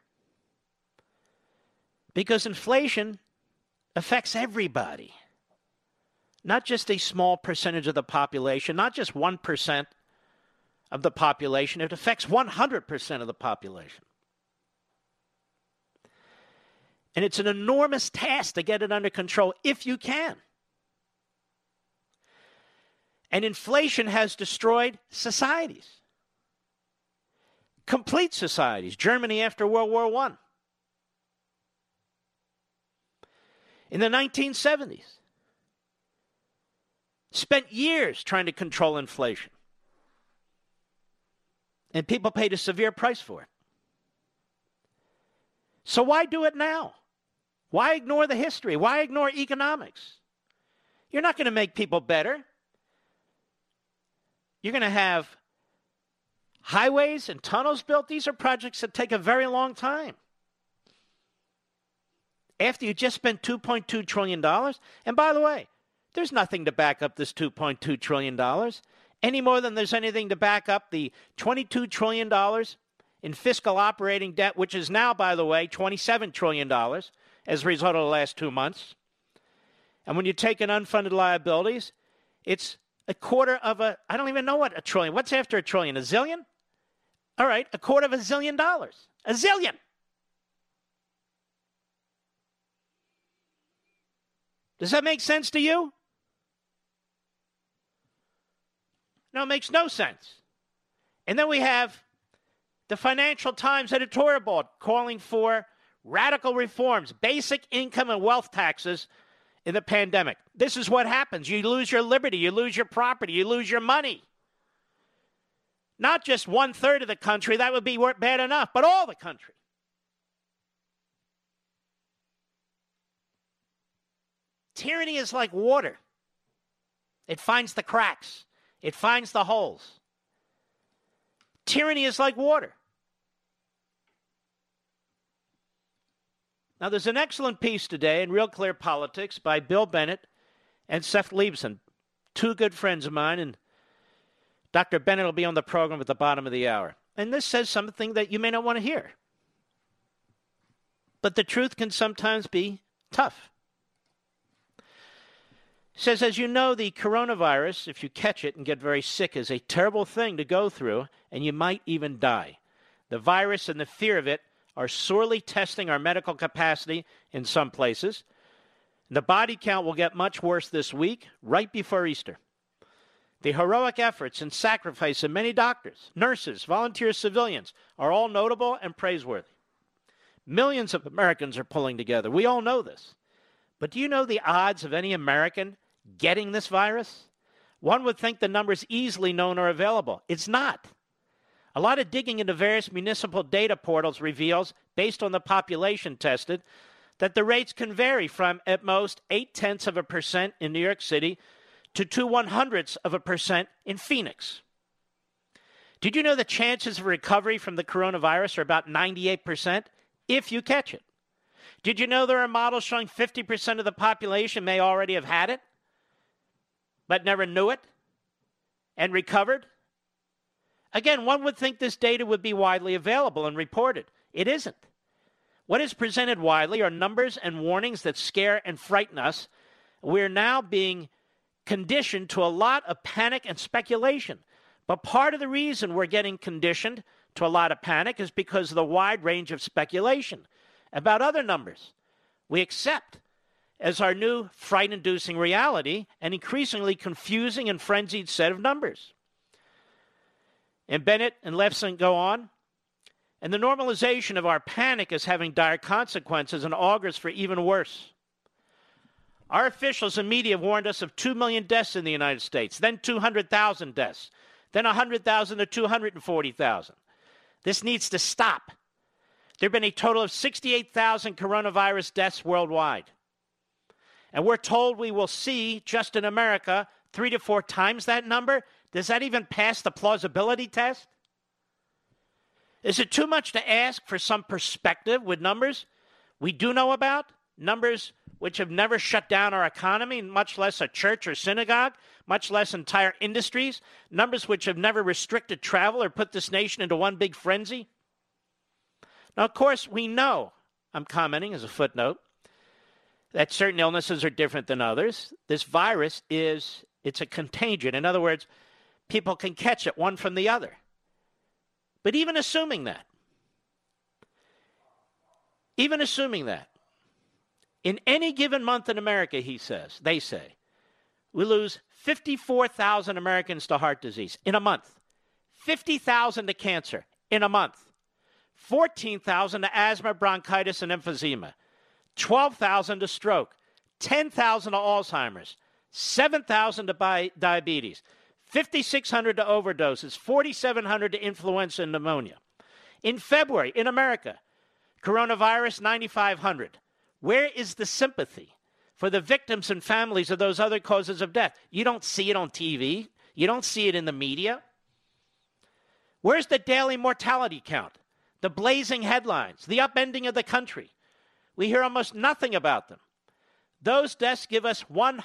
Because inflation affects everybody. Not just a small percentage of the population, not just 1% of the population. It affects 100% of the population. And it's an enormous task to get it under control if you can. And inflation has destroyed societies. Complete societies. Germany after World War I. In the 1970s, spent years trying to control inflation. And people paid a severe price for it. So why do it now? Why ignore the history? Why ignore economics? You're not going to make people better. You're going to have highways and tunnels built. These are projects that take a very long time. After you just spent $2.2 trillion, and by the way, there's nothing to back up this $2.2 trillion, any more than there's anything to back up the $22 trillion in fiscal operating debt, which is now, by the way, $27 trillion as a result of the last 2 months. And when you take in unfunded liabilities, it's a quarter of a, I don't even know what a trillion, what's after a trillion, a zillion? All right, a quarter of $1 zillion. A zillion. Does that make sense to you? No, it makes no sense. And then we have the Financial Times editorial board calling for radical reforms, basic income and wealth taxes in the pandemic. This is what happens. You lose your liberty, you lose your property, you lose your money. Not just 1/3 of the country, that would be bad enough, but all the country. Tyranny is like water. It finds the cracks. It finds the holes. Tyranny is like water. Now, there's an excellent piece today in Real Clear Politics by Bill Bennett and Seth Leibsohn, two good friends of mine, and Dr. Bennett will be on the program at the bottom of the hour. And this says something that you may not want to hear. But the truth can sometimes be tough. It says, as you know, the coronavirus, if you catch it and get very sick, is a terrible thing to go through, and you might even die. The virus and the fear of it are sorely testing our medical capacity in some places. The body count will get much worse this week, right before Easter. The heroic efforts and sacrifice of many doctors, nurses, volunteer civilians are all notable and praiseworthy. Millions of Americans are pulling together. We all know this. But do you know the odds of any American getting this virus? One would think the numbers easily known or available. It's not. A lot of digging into various municipal data portals reveals, based on the population tested, that the rates can vary from, at most, 0.8% in New York City to 0.02% in Phoenix. Did you know the chances of recovery from the coronavirus are about 98% if you catch it? Did you know there are models showing 50% of the population may already have had it, but never knew it and recovered? Again, one would think this data would be widely available and reported. It isn't. What is presented widely are numbers and warnings that scare and frighten us. We're now being conditioned to a lot of panic and speculation. But part of the reason we're getting conditioned to a lot of panic is because of the wide range of speculation about other numbers we accept as our new fright-inducing reality, an increasingly confusing and frenzied set of numbers. And Bennett and Leibsohn go on, and the normalization of our panic is having dire consequences and augurs for even worse. Our officials and media warned us of 2 million deaths in the United States, then 200,000 deaths, then 100,000 to 240,000. This needs to stop. There have been a total of 68,000 coronavirus deaths worldwide. and we're told we will see, just in America, 3 to 4 times that number, does that even pass the plausibility test? Is it too much to ask for some perspective with numbers we do know about? Numbers which have never shut down our economy, much less a church or synagogue, much less entire industries, numbers which have never restricted travel or put this nation into one big frenzy. Now, of course, we know, I'm commenting as a footnote, that certain illnesses are different than others. This virus it's a contagion. In other words, people can catch it one from the other. But even assuming that, in any given month in America, they say, we lose 54,000 Americans to heart disease in a month, 50,000 to cancer in a month, 14,000 to asthma, bronchitis, and emphysema, 12,000 to stroke, 10,000 to Alzheimer's, 7,000 to diabetes, 5,600 to overdoses, 4,700 to influenza and pneumonia. In February, in America, coronavirus, 9,500. Where is the sympathy for the victims and families of those other causes of death? You don't see it on TV. You don't see it in the media. Where's the daily mortality count? The blazing headlines, the upending of the country. We hear almost nothing about them. Those deaths give us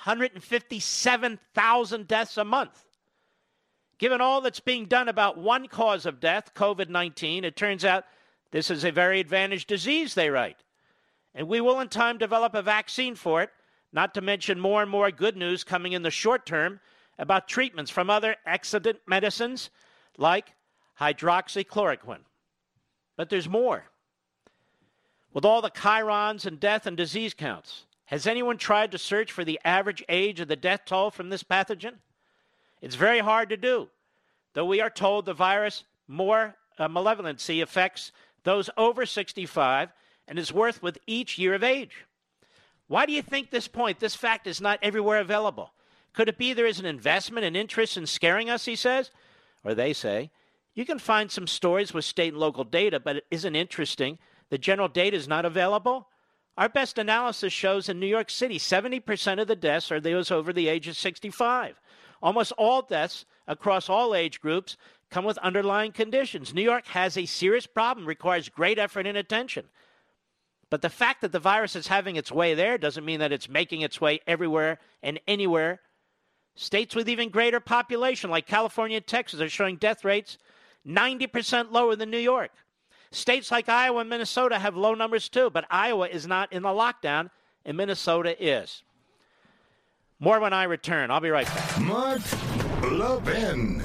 157,000 deaths a month. Given all that's being done about one cause of death, COVID-19, it turns out this is a very advantaged disease, they write. And we will in time develop a vaccine for it, not to mention more and more good news coming in the short term about treatments from other accident medicines like hydroxychloroquine. But there's more. With all the chyrons and death and disease counts, has anyone tried to search for the average age of the death toll from this pathogen? It's very hard to do, though we are told the virus more malevolency affects those over 65 and is worse with each year of age. Why do you think this fact is not everywhere available? Could it be there is an investment and interest in scaring us, he says? Or they say, you can find some stories with state and local data, but it isn't interesting. The general data is not available. Our best analysis shows in New York City, 70% of the deaths are those over the age of 65. Almost all deaths across all age groups come with underlying conditions. New York has a serious problem, requires great effort and attention. But the fact that the virus is having its way there doesn't mean that it's making its way everywhere and anywhere. States with even greater population, like California and Texas, are showing death rates 90% lower than New York. States like Iowa and Minnesota have low numbers too, but Iowa is not in the lockdown, and Minnesota is. More when I return. I'll be right back. Mark Levin.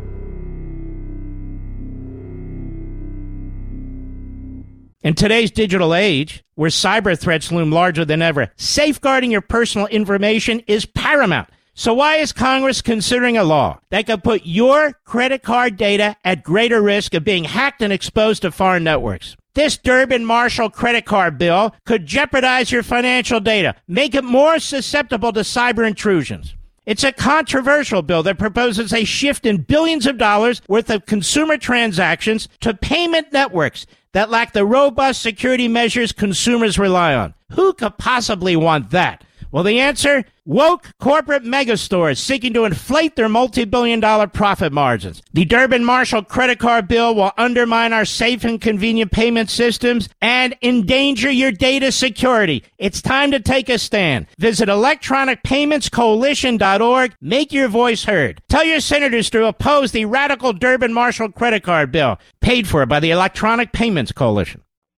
In today's digital age, where cyber threats loom larger than ever, safeguarding your personal information is paramount. So why is Congress considering a law that could put your credit card data at greater risk of being hacked and exposed to foreign networks? This Durbin-Marshall credit card bill could jeopardize your financial data, make it more susceptible to cyber intrusions. It's a controversial bill that proposes a shift in billions of dollars worth of consumer transactions to payment networks that lack the robust security measures consumers rely on. Who could possibly want that? Well, the answer? Woke corporate megastores seeking to inflate their multi-billion-dollar profit margins. The Durbin-Marshall credit card bill will undermine our safe and convenient payment systems and endanger your data security. It's time to take a stand. Visit electronicpaymentscoalition.org. Make your voice heard. Tell your senators to oppose the radical Durbin-Marshall credit card bill, paid for by the Electronic Payments Coalition.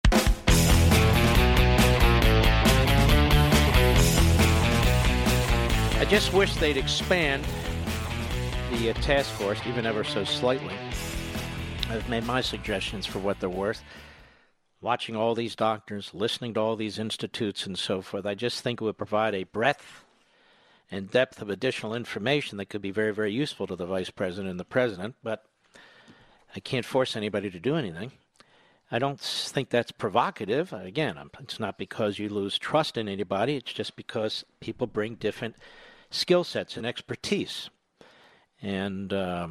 I just wish they'd expand the task force, even ever so slightly. I've made my suggestions for what they're worth. Watching all these doctors, listening to all these institutes and so forth, I just think it would provide a breadth and depth of additional information that could be very, very useful to the Vice President and the President, but I can't force anybody to do anything. I don't think that's provocative. Again, it's not because you lose trust in anybody. It's just because people bring different skill sets and expertise. And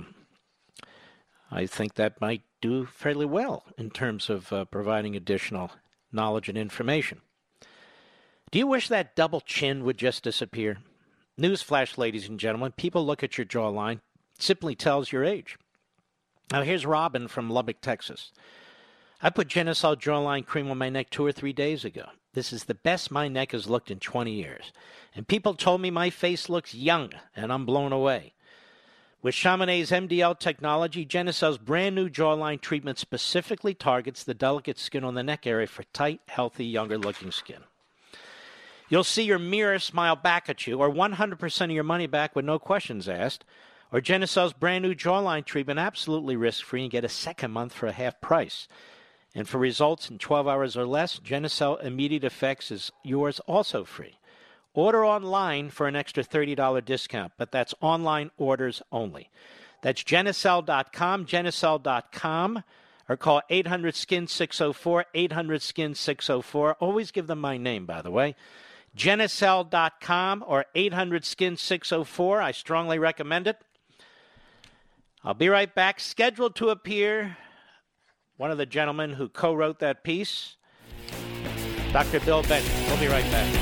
I think that might do fairly well in terms of providing additional knowledge and information. Do you wish that double chin would just disappear? Newsflash, ladies and gentlemen, people look at your jawline. It simply tells your age. Now, here's Robin from Lubbock, Texas. I put Genucel jawline cream on my neck 2 or 3 days ago. This is the best my neck has looked in 20 years. And people told me my face looks young, and I'm blown away. With Chamonix's MDL technology, Genucel's brand new jawline treatment specifically targets the delicate skin on the neck area for tight, healthy, younger-looking skin. You'll see your mirror smile back at you, or 100% of your money back with no questions asked, or Genucel's brand new jawline treatment absolutely risk-free and get a second month for a half price. And for results in 12 hours or less, Genucel Immediate Effects is yours also free. Order online for an extra $30 discount, but that's online orders only. That's Genucel.com, Genucel.com, or call 800-SKIN-604, 800-SKIN-604. Always give them my name, by the way. Genucel.com or 800-SKIN-604. I strongly recommend it. I'll be right back. Scheduled to appear, one of the gentlemen who co-wrote that piece, Dr. Bill Bennett. We'll be right back.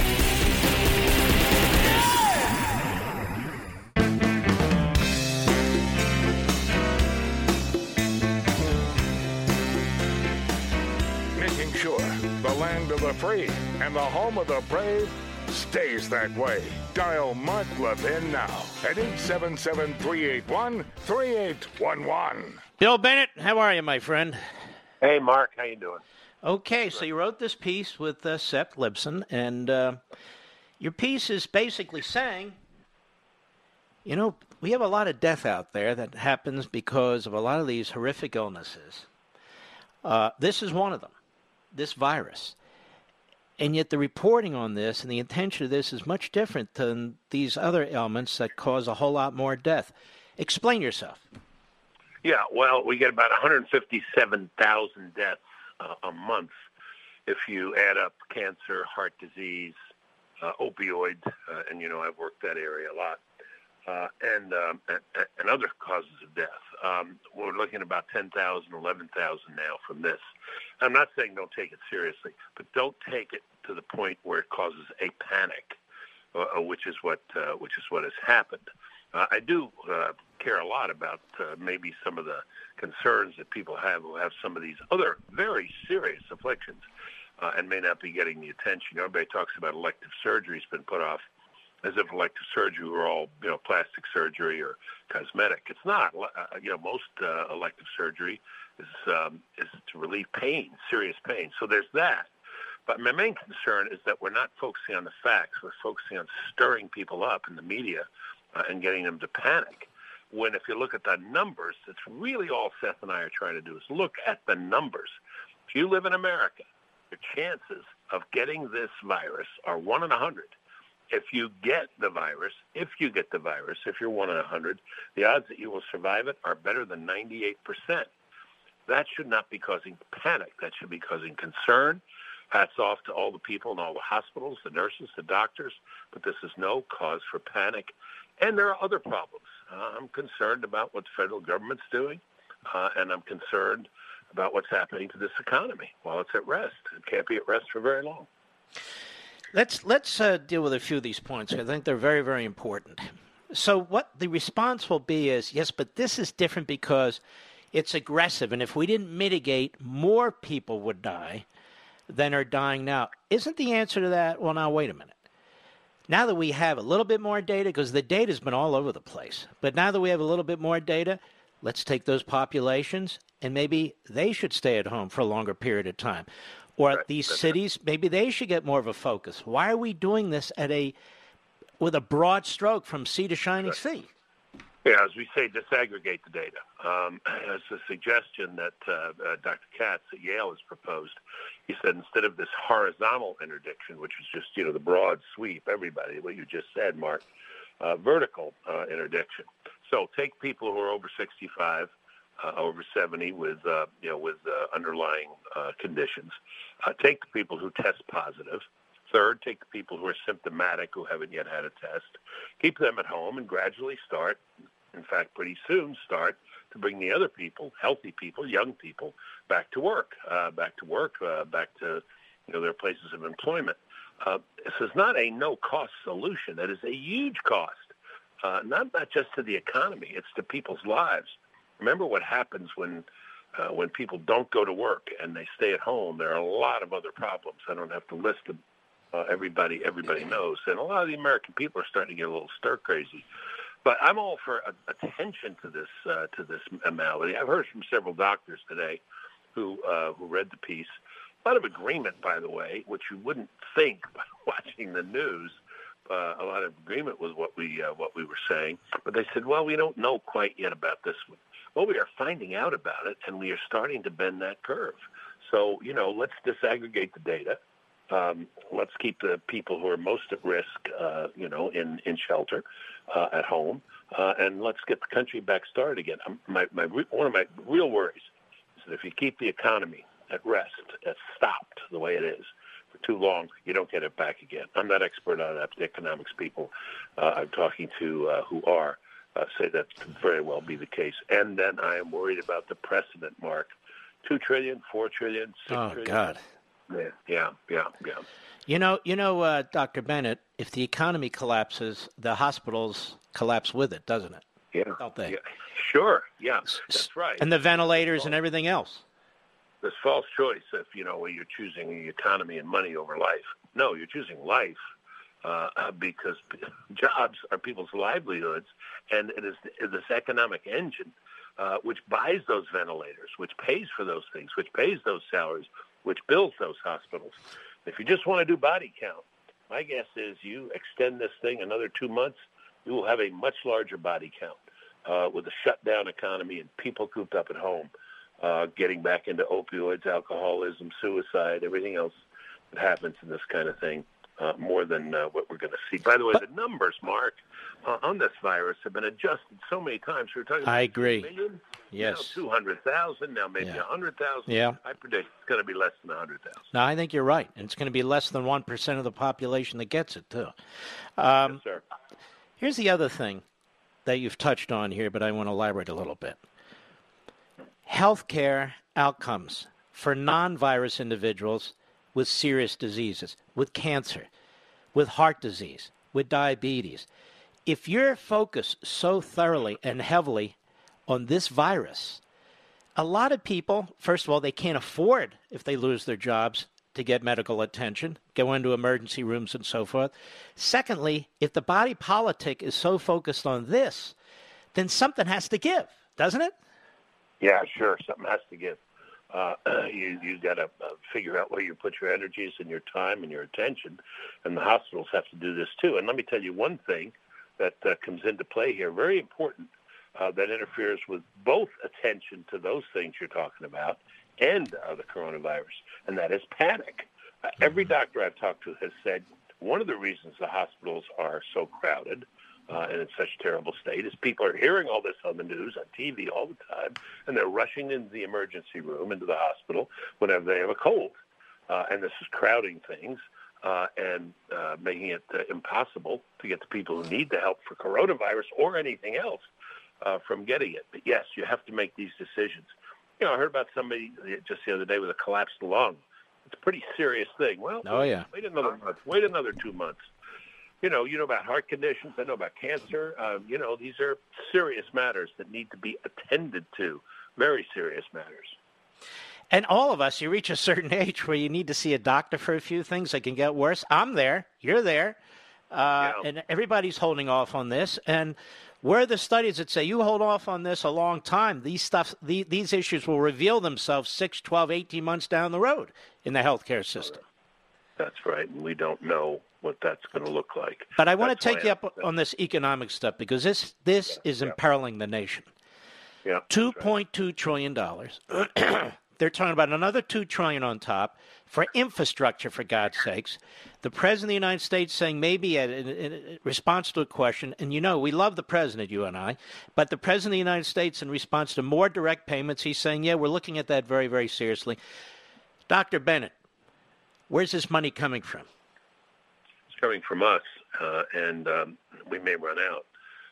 Making sure the land of the free and the home of the brave stays that way. Dial Mark Levin now at 877-381-3811. Bill Bennett, how are you, my friend? Hey, Mark, how you doing? Okay, so you wrote this piece with Seth Libson, and your piece is basically saying, you know, we have a lot of death out there that happens because of a lot of these horrific illnesses. This is one of them, this virus. And yet the reporting on this and the intention of this is much different than these other ailments that cause a whole lot more death. Explain yourself. Yeah, well, we get about 157,000 deaths a month if you add up cancer, heart disease, opioid, and, you know, I've worked that area a lot, and other causes of death. We're looking at about 10,000, 11,000 now from this. I'm not saying don't take it seriously, but don't take it to the point where it causes a panic, which is what has happened. I do care a lot about maybe some of the concerns that people have who have some of these other very serious afflictions and may not be getting the attention. Everybody talks about elective surgery's been put off as if elective surgery were all, you know, plastic surgery or cosmetic. It's not. Most elective surgery is to relieve pain, serious pain. So there's that. But my main concern is that we're not focusing on the facts. We're focusing on stirring people up in the media and getting them to panic. When if you look at the numbers, it's really all Seth and I are trying to do is look at the numbers. If you live in America, the chances of getting this virus are 1 in 100. If you get the virus, if you're 1 in 100, the odds that you will survive it are better than 98%. That should not be causing panic. That should be causing concern. Hats off to all the people in all the hospitals, the nurses, the doctors, but this is no cause for panic. And there are other problems. I'm concerned about what the federal government's doing, and I'm concerned about what's happening to this economy while it's at rest. It can't be at rest for very long. Let's deal with a few of these points. I think they're very, very important. So what the response will be is, yes, but this is different because it's aggressive, and if we didn't mitigate, more people would die than are dying now. Isn't the answer to that, well, now, wait a minute. Now that we have a little bit more data, because the data's been all over the place, but now that we have a little bit more data, let's take those populations, and maybe they should stay at home for a longer period of time. Or right. These cities, maybe they should get more of a focus. Why are we doing this with a broad stroke from sea to shining sea? Yeah, as we say, disaggregate the data. It's a suggestion that Dr. Katz at Yale has proposed. He said instead of this horizontal interdiction, which is just, you know, the broad sweep, everybody, what you just said, Mark, vertical interdiction. So take people who are over 65, over 70 with underlying conditions. Take the people who test positive. Third, take the people who are symptomatic who haven't yet had a test. Keep them at home and gradually start, in fact, pretty soon start to bring the other people, healthy people, young people, back to work, back to their places of employment. This is not a no-cost solution. That is a huge cost, not just to the economy. It's to people's lives. Remember what happens when people don't go to work and they stay at home. There are a lot of other problems. I don't have to list them. Everybody knows. And a lot of the American people are starting to get a little stir-crazy. But I'm all for attention to this malady. I've heard from several doctors today who read the piece. A lot of agreement, by the way, which you wouldn't think by watching the news. A lot of agreement with what we were saying. But they said, well, we don't know quite yet about this one. Well, we are finding out about it, and we are starting to bend that curve. So, let's disaggregate the data. Let's keep the people who are most at risk, in shelter at home, and let's get the country back started again. One of my real worries is that if you keep the economy at rest, stopped the way it is for too long, you don't get it back again. I'm not expert on that. The economics people I'm talking to who are say that could very well be the case. And then I am worried about the precedent, Mark. $2 trillion, $4 trillion, $6 trillion. Oh, God. Yeah. You know, Dr. Bennett, if the economy collapses, the hospitals collapse with it, doesn't it? Yeah. Don't they? Yeah. Sure. Yeah, that's right. And the ventilators and everything else. This false choice of, where you're choosing the economy and money over life. No, you're choosing life because jobs are people's livelihoods, and it is this economic engine which buys those ventilators, which pays for those things, which pays those salaries, which builds those hospitals. If you just want to do body count, my guess is you extend this thing another 2 months, you will have a much larger body count with a shutdown economy and people cooped up at home, getting back into opioids, alcoholism, suicide, everything else that happens in this kind of thing, more than what we're going to see. By the way, the numbers, Mark, on this virus have been adjusted so many times. We're talking about I agree. million, Yes. 200,000, now maybe 100,000. Yeah. I predict it's going to be less than 100,000. No, I think you're right. And it's going to be less than 1% of the population that gets it, too. Yes, sir. Here's the other thing that you've touched on here, but I want to elaborate a little bit. Healthcare outcomes for non-virus individuals with serious diseases, with cancer, with heart disease, with diabetes. If you're focused so thoroughly and heavily on this virus, a lot of people, first of all, they can't afford, if they lose their jobs, to get medical attention, go into emergency rooms and so forth. Secondly, if the body politic is so focused on this, then something has to give, doesn't it? Yeah, sure. Something has to give. You got to figure out where you put your energies and your time and your attention, and the hospitals have to do this too. And let me tell you one thing that comes into play here, very important, that interferes with both attention to those things you're talking about and the coronavirus, and that is panic. Every doctor I've talked to has said one of the reasons the hospitals are so crowded and in such terrible state is people are hearing all this on the news, on TV all the time, and they're rushing into the emergency room, into the hospital, whenever they have a cold. And this is crowding things and making it impossible to get the people who need the help for coronavirus or anything else from getting it. But yes, you have to make these decisions. I heard about somebody just the other day with a collapsed lung. It's a pretty serious thing. Well, wait another month, wait another 2 months. You know about heart conditions. I know about cancer. These are serious matters that need to be attended to, very serious matters. And all of us, you reach a certain age where you need to see a doctor for a few things that can get worse. I'm there. You're there. And everybody's holding off on this. And where are the studies that say you hold off on this a long time? These issues will reveal themselves 6, 12, 18 months down the road in the healthcare system. That's right. And we don't know what that's going to look like. But I want to take you up on this economic stuff because this is imperiling the nation. Yeah, $2.2 trillion. They're talking about another $2 trillion on top for infrastructure, for God's sakes. The President of the United States saying maybe in response to a question, and we love the President, you and I, but the President of the United States in response to more direct payments, he's saying, we're looking at that very, very seriously. Dr. Bennett, where's this money coming from? It's coming from us, and we may run out.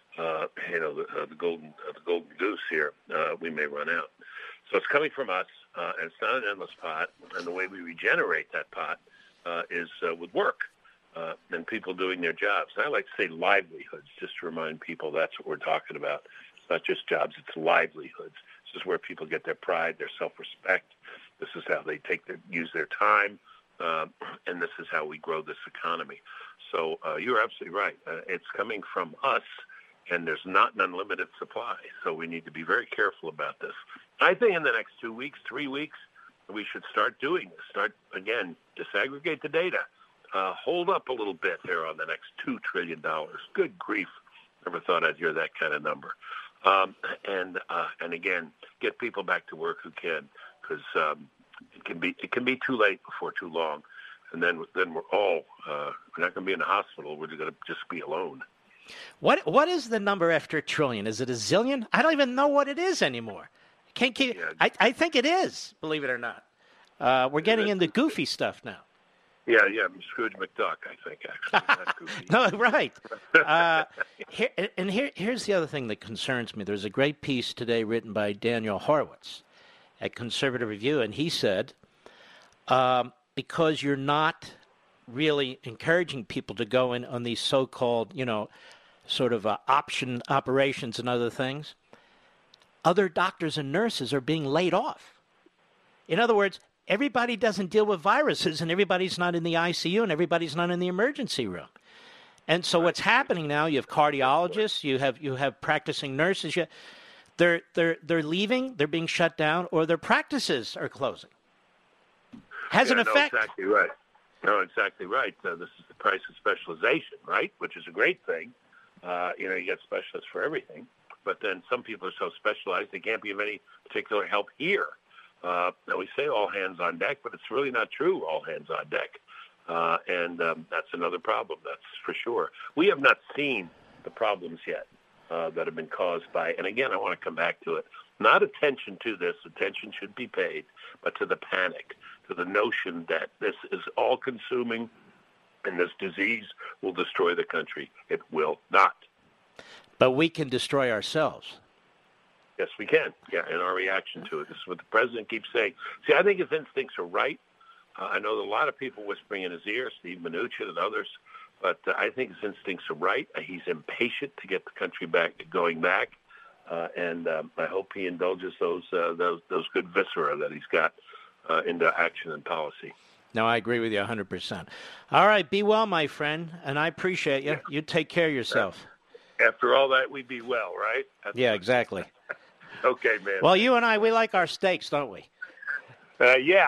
The golden goose here, we may run out. So it's coming from us, and it's not an endless pot. And the way we regenerate that pot is with work. and people doing their jobs. And I like to say livelihoods, just to remind people that's what we're talking about. It's not just jobs, it's livelihoods. This is where people get their pride, their self-respect. This is how they use their time, and this is how we grow this economy. So you're absolutely right. It's coming from us, and there's not an unlimited supply. So we need to be very careful about this. I think in the next 2 weeks, 3 weeks, we should start doing this. Start, again, disaggregate the data. Hold up a little bit there on the next $2 trillion. Good grief. Never thought I'd hear that kind of number. And again, get people back to work who can, because it can be too late before too long. And then we're all, we're not going to be in the hospital. We're going to just be alone. What is the number after a trillion? Is it a zillion? I don't even know what it is anymore. Can't keep. Yeah. I think it is, believe it or not. We're getting into goofy stuff now. Yeah, Scrooge McDuck, I think, actually. Not goofy. No, right. Here's the other thing that concerns me. There's a great piece today written by Daniel Horowitz at Conservative Review, and he said, because you're not really encouraging people to go in on these so-called, sort of option operations and other things, other doctors and nurses are being laid off. In other words, everybody doesn't deal with viruses, and everybody's not in the ICU, and everybody's not in the emergency room. And so what's happening now, you have cardiologists, you have practicing nurses, they're leaving, they're being shut down, or their practices are closing. Has an effect. Exactly right. No, exactly right. This is the price of specialization, right? Which is a great thing. You get specialists for everything, but then some people are so specialized they can't be of any particular help here. Now we say all hands on deck, but it's really not true. All hands on deck, and that's another problem. That's for sure. We have not seen the problems yet that have been caused by. And again, I want to come back to it. Not attention to this. Attention should be paid, but to the panic, to the notion that this is all-consuming and this disease will destroy the country. It will not. But we can destroy ourselves. Yes, we can. Yeah, in our reaction to it. This is what the president keeps saying. See, I think his instincts are right. I know that a lot of people whispering in his ear, Steve Mnuchin and others, but I think his instincts are right. He's impatient to get the country going back, and I hope he indulges those good viscera that he's got into action and policy. No, I agree with you 100%. All right, be well, my friend, and I appreciate you. Yeah. You take care of yourself. After all that, we be well, right? Yeah, exactly. Okay, man. Well, you and I, we like our steaks, don't we? Yeah.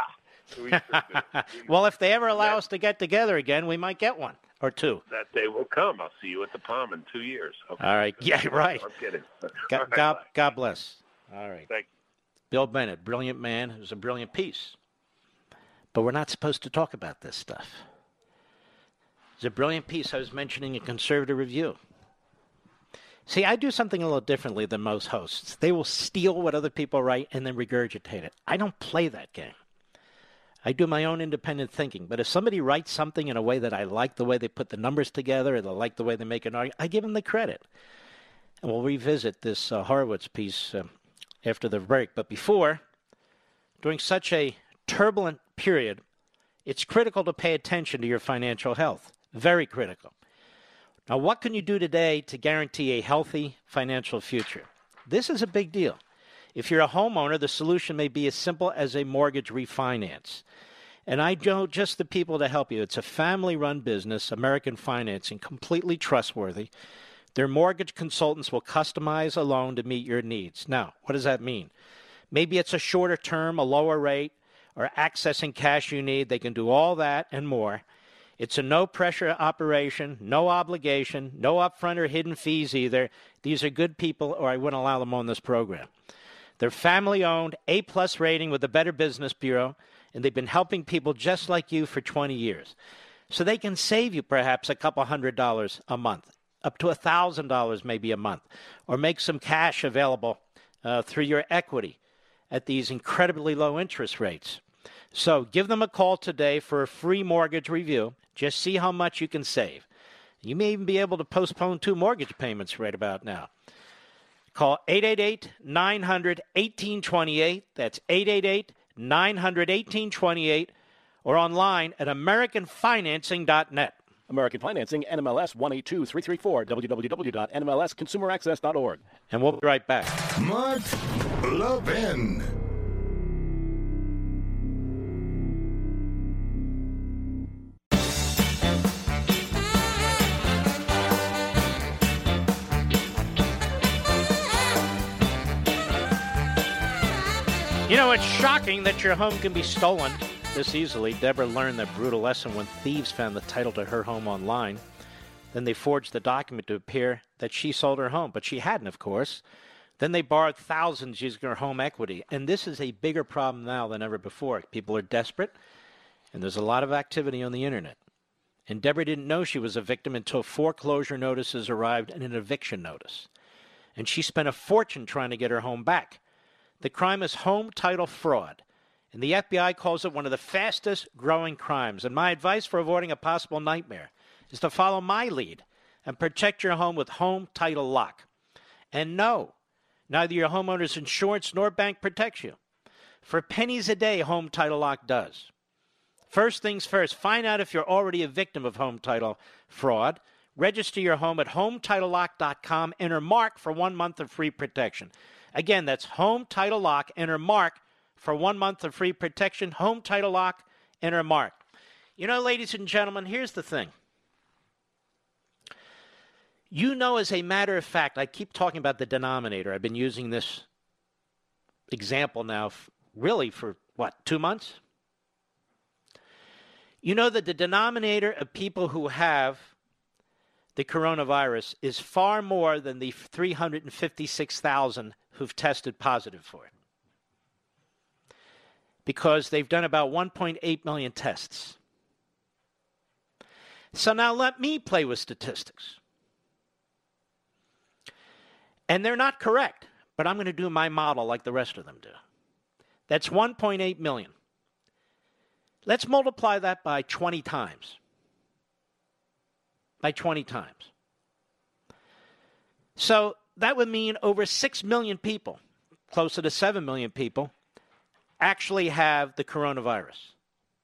Well, if they ever allow us to get together again, we might get one or two. That day will come. I'll see you at the Palm in 2 years. Okay. All right. Yeah, right. I'm kidding. God bless. All right. Thank you. Bill Bennett, brilliant man. It was a brilliant piece. But we're not supposed to talk about this stuff. It's a brilliant piece I was mentioning in Conservative Review. See, I do something a little differently than most hosts. They will steal what other people write and then regurgitate it. I don't play that game. I do my own independent thinking. But if somebody writes something in a way that I like the way they put the numbers together, or they like the way they make an argument, I give them the credit. And we'll revisit this Horowitz piece after the break. But before, during such a turbulent period, it's critical to pay attention to your financial health. Very critical. Now, what can you do today to guarantee a healthy financial future? This is a big deal. If you're a homeowner, the solution may be as simple as a mortgage refinance. And I know just the people to help you. It's a family-run business, American Financing, completely trustworthy. Their mortgage consultants will customize a loan to meet your needs. Now, what does that mean? Maybe it's a shorter term, a lower rate, or accessing cash you need. They can do all that and more. It's a no-pressure operation, no obligation, no upfront or hidden fees either. These are good people, or I wouldn't allow them on this program. They're family-owned, A-plus rating with the Better Business Bureau, and they've been helping people just like you for 20 years. So they can save you perhaps a couple $100 a month, up to $1,000 maybe a month, or make some cash available through your equity at these incredibly low interest rates. So give them a call today for a free mortgage review. Just see how much you can save. You may even be able to postpone 2 mortgage payments right about now. Call 888-900-1828. That's 888-900-1828, or online at AmericanFinancing.net. American Financing, NMLS 182334, www.nmlsconsumeraccess.org. And we'll be right back. Mark Levin. You know, it's shocking that your home can be stolen this easily. Deborah learned that brutal lesson when thieves found the title to her home online. Then they forged the document to appear that she sold her home, but she hadn't, of course. Then they borrowed thousands using her home equity. And this is a bigger problem now than ever before. People are desperate, and there's a lot of activity on the internet. And Deborah didn't know she was a victim until foreclosure notices arrived and an eviction notice. And she spent a fortune trying to get her home back. The crime is home title fraud, and the FBI calls it one of the fastest growing crimes. And my advice for avoiding a possible nightmare is to follow my lead and protect your home with Home Title Lock. And no, neither your homeowner's insurance nor bank protects you. For pennies a day, Home Title Lock does. First things first, find out if you're already a victim of home title fraud. Register your home at HomeTitleLock.com. Enter MARK for 1 month of free protection. Again, that's Home Title Lock. Enter MARK for 1 month of free protection. Home Title Lock. Enter MARK. You know, ladies and gentlemen, here's the thing. You know, as a matter of fact, I keep talking about the denominator. I've been using this example now really for, 2 months? You know that the denominator of people who have the coronavirus is far more than the 356,000 who've tested positive for it. Because they've done about 1.8 million tests. So now let me play with statistics. And they're not correct, but I'm going to do my model like the rest of them do. That's 1.8 million. Let's multiply that by 20 times. By 20 times. So that would mean over 6 million people, closer to 7 million people, actually have the coronavirus.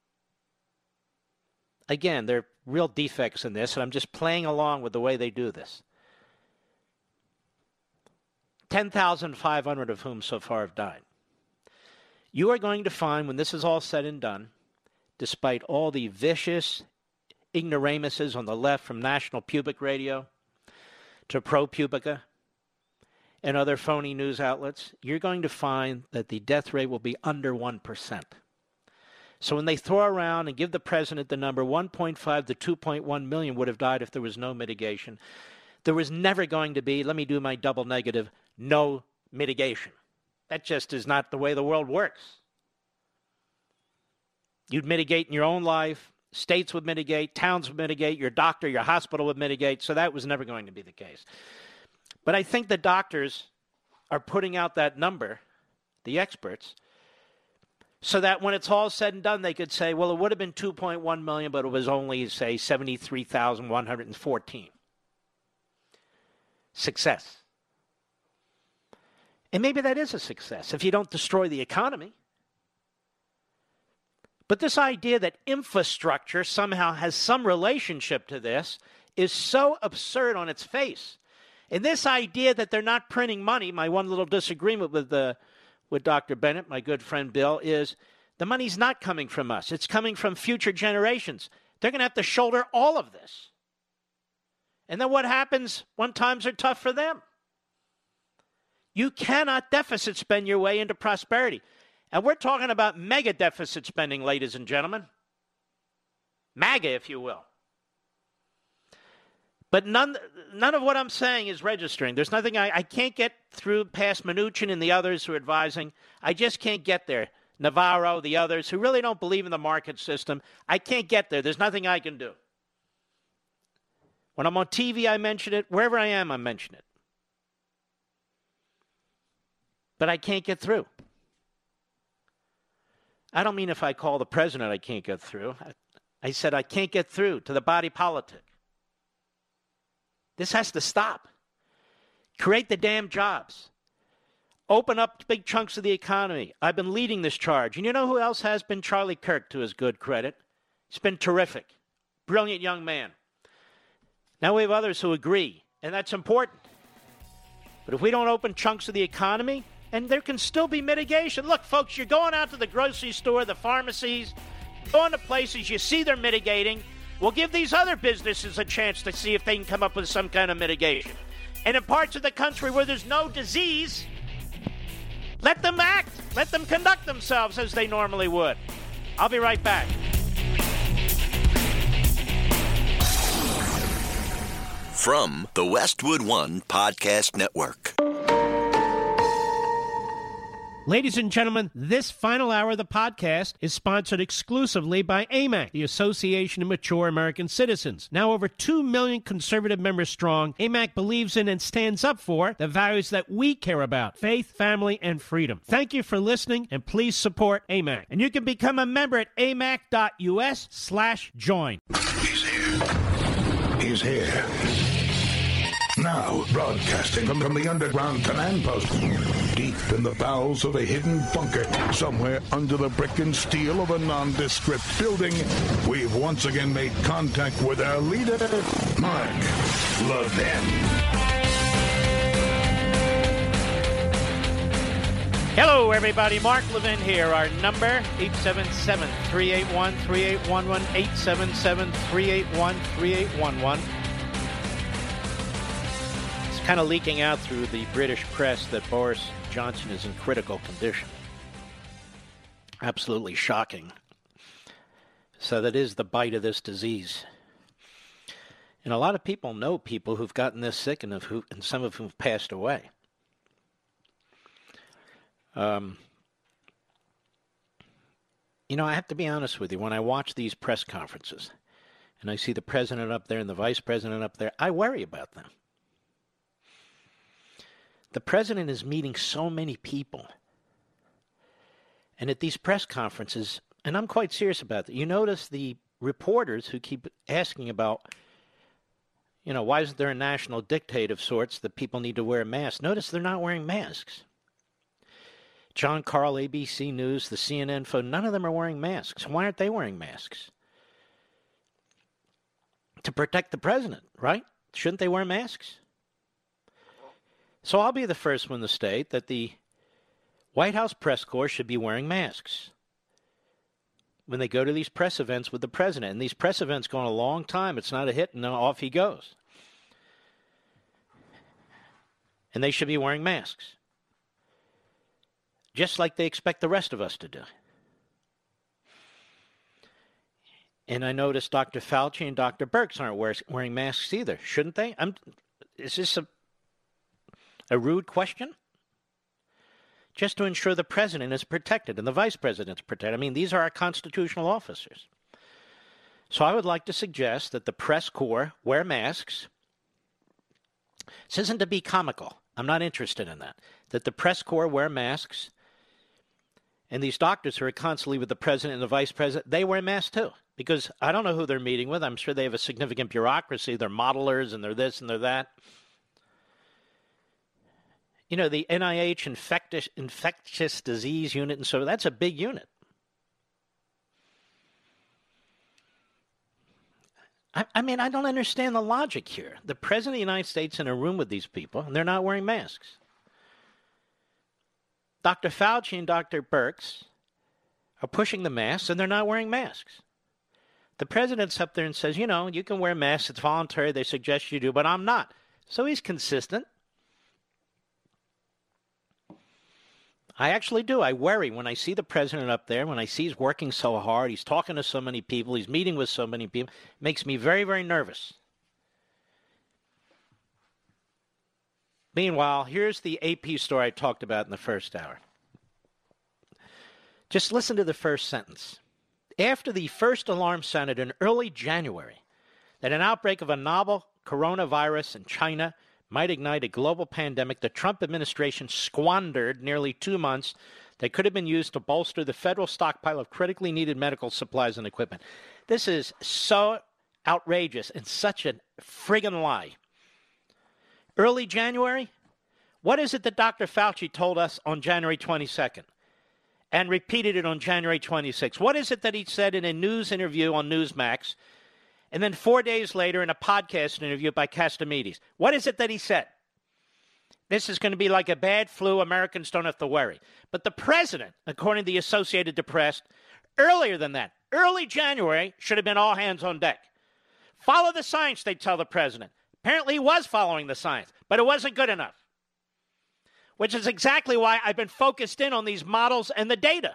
Again, there are real defects in this, and I'm just playing along with the way they do this. 10,500 of whom so far have died. You are going to find, when this is all said and done, despite all the vicious ignoramuses on the left, from National Pubic Radio to ProPublica and other phony news outlets, you're going to find that the death rate will be under 1%. So when they throw around and give the president the number 1.5 to 2.1 million would have died if there was no mitigation, there was never going to be, let me do my double negative, no mitigation. That just is not the way the world works. You'd mitigate in your own life. States would mitigate, towns would mitigate, your doctor, your hospital would mitigate, so that was never going to be the case. But I think the doctors are putting out that number, the experts, so that when it's all said and done, they could say, well, it would have been 2.1 million, but it was only, say, 73,114. Success. And maybe that is a success if you don't destroy the economy. But this idea that infrastructure somehow has some relationship to this is so absurd on its face. And this idea that they're not printing money, my one little disagreement with Dr. Bennett, my good friend Bill, is the money's not coming from us. It's coming from future generations. They're going to have to shoulder all of this. And then what happens when times are tough for them? You cannot deficit spend your way into prosperity. And we're talking about mega deficit spending, ladies and gentlemen. MAGA, if you will. But none of what I'm saying is registering. There's nothing I can't get through past Mnuchin and the others who are advising. I just can't get there. Navarro, the others who really don't believe in the market system. I can't get there. There's nothing I can do. When I'm on TV, I mention it. Wherever I am, I mention it. But I can't get through. I don't mean if I call the president I can't get through. I said I can't get through to the body politic. This has to stop. Create the damn jobs. Open up big chunks of the economy. I've been leading this charge. And you know who else has been? Charlie Kirk, to his good credit. He's been terrific. Brilliant young man. Now we have others who agree, and that's important. But if we don't open chunks of the economy, and there can still be mitigation. Look, folks, you're going out to the grocery store, the pharmacies, going to places, you see they're mitigating. We'll give these other businesses a chance to see if they can come up with some kind of mitigation. And in parts of the country where there's no disease, let them act. Let them conduct themselves as they normally would. I'll be right back. From the Westwood One Podcast Network. Ladies and gentlemen, this final hour of the podcast is sponsored exclusively by AMAC, the Association of Mature American Citizens. Now over 2 million conservative members strong, AMAC believes in and stands up for the values that we care about: faith, family, and freedom. Thank you for listening, and please support AMAC. And you can become a member at amac.us/join. He's here. He's here. Now, broadcasting from the underground command post, deep in the bowels of a hidden bunker, somewhere under the brick and steel of a nondescript building, we've once again made contact with our leader, Mark Levin. Hello, everybody. Mark Levin here. Our number, 877-381-3811, 877-381-3811. Kind of leaking out through the British press that Boris Johnson is in critical condition. Absolutely shocking. So that is the bite of this disease. And a lot of people know people who've gotten this sick and some of whom have passed away. I have to be honest with you. When I watch these press conferences and I see the president up there and the vice president up there, I worry about them. The president is meeting so many people. And at these press conferences, and I'm quite serious about that, you notice the reporters who keep asking about, why isn't there a national dictate of sorts that people need to wear masks? Notice they're not wearing masks. John Carl, ABC News, the CNN phone, none of them are wearing masks. Why aren't they wearing masks? To protect the president, right? Shouldn't they wear masks? So I'll be the first one to state that the White House press corps should be wearing masks when they go to these press events with the president. And these press events go on a long time. It's not a hit and off he goes. And they should be wearing masks, just like they expect the rest of us to do. And I noticed Dr. Fauci and Dr. Birx aren't wearing masks either. Shouldn't they? Is this a rude question? Just to ensure the president is protected and the vice president is protected. I mean, these are our constitutional officers. So I would like to suggest that the press corps wear masks. This isn't to be comical. I'm not interested in that. That the press corps wear masks. And these doctors who are constantly with the president and the vice president, they wear masks too. Because I don't know who they're meeting with. I'm sure they have a significant bureaucracy. They're modelers and they're this and they're that. The NIH infectious disease unit, and so that's a big unit. I mean, I don't understand the logic here. The President of the United States in a room with these people, and they're not wearing masks. Dr. Fauci and Dr. Birx are pushing the masks, and they're not wearing masks. The president's up there and says, you can wear masks. It's voluntary. They suggest you do, but I'm not. So he's consistent. I actually do. I worry when I see the president up there, when I see he's working so hard, he's talking to so many people, he's meeting with so many people. It makes me very, very nervous. Meanwhile, here's the AP story I talked about in the first hour. Just listen to the first sentence. After the first alarm sounded in early January that an outbreak of a novel coronavirus in China might ignite a global pandemic, the Trump administration squandered nearly 2 months that could have been used to bolster the federal stockpile of critically needed medical supplies and equipment. This is so outrageous and such a friggin' lie. Early January? What is it that Dr. Fauci told us on January 22nd and repeated it on January 26th? What is it that he said in a news interview on Newsmax And then 4 days later in a podcast interview by Castellanides, what is it that he said? This is going to be like a bad flu. Americans don't have to worry. But the president, according to the Associated Press, earlier than that, early January, should have been all hands on deck. Follow the science, they tell the president. Apparently he was following the science, but it wasn't good enough. Which is exactly why I've been focused in on these models and the data.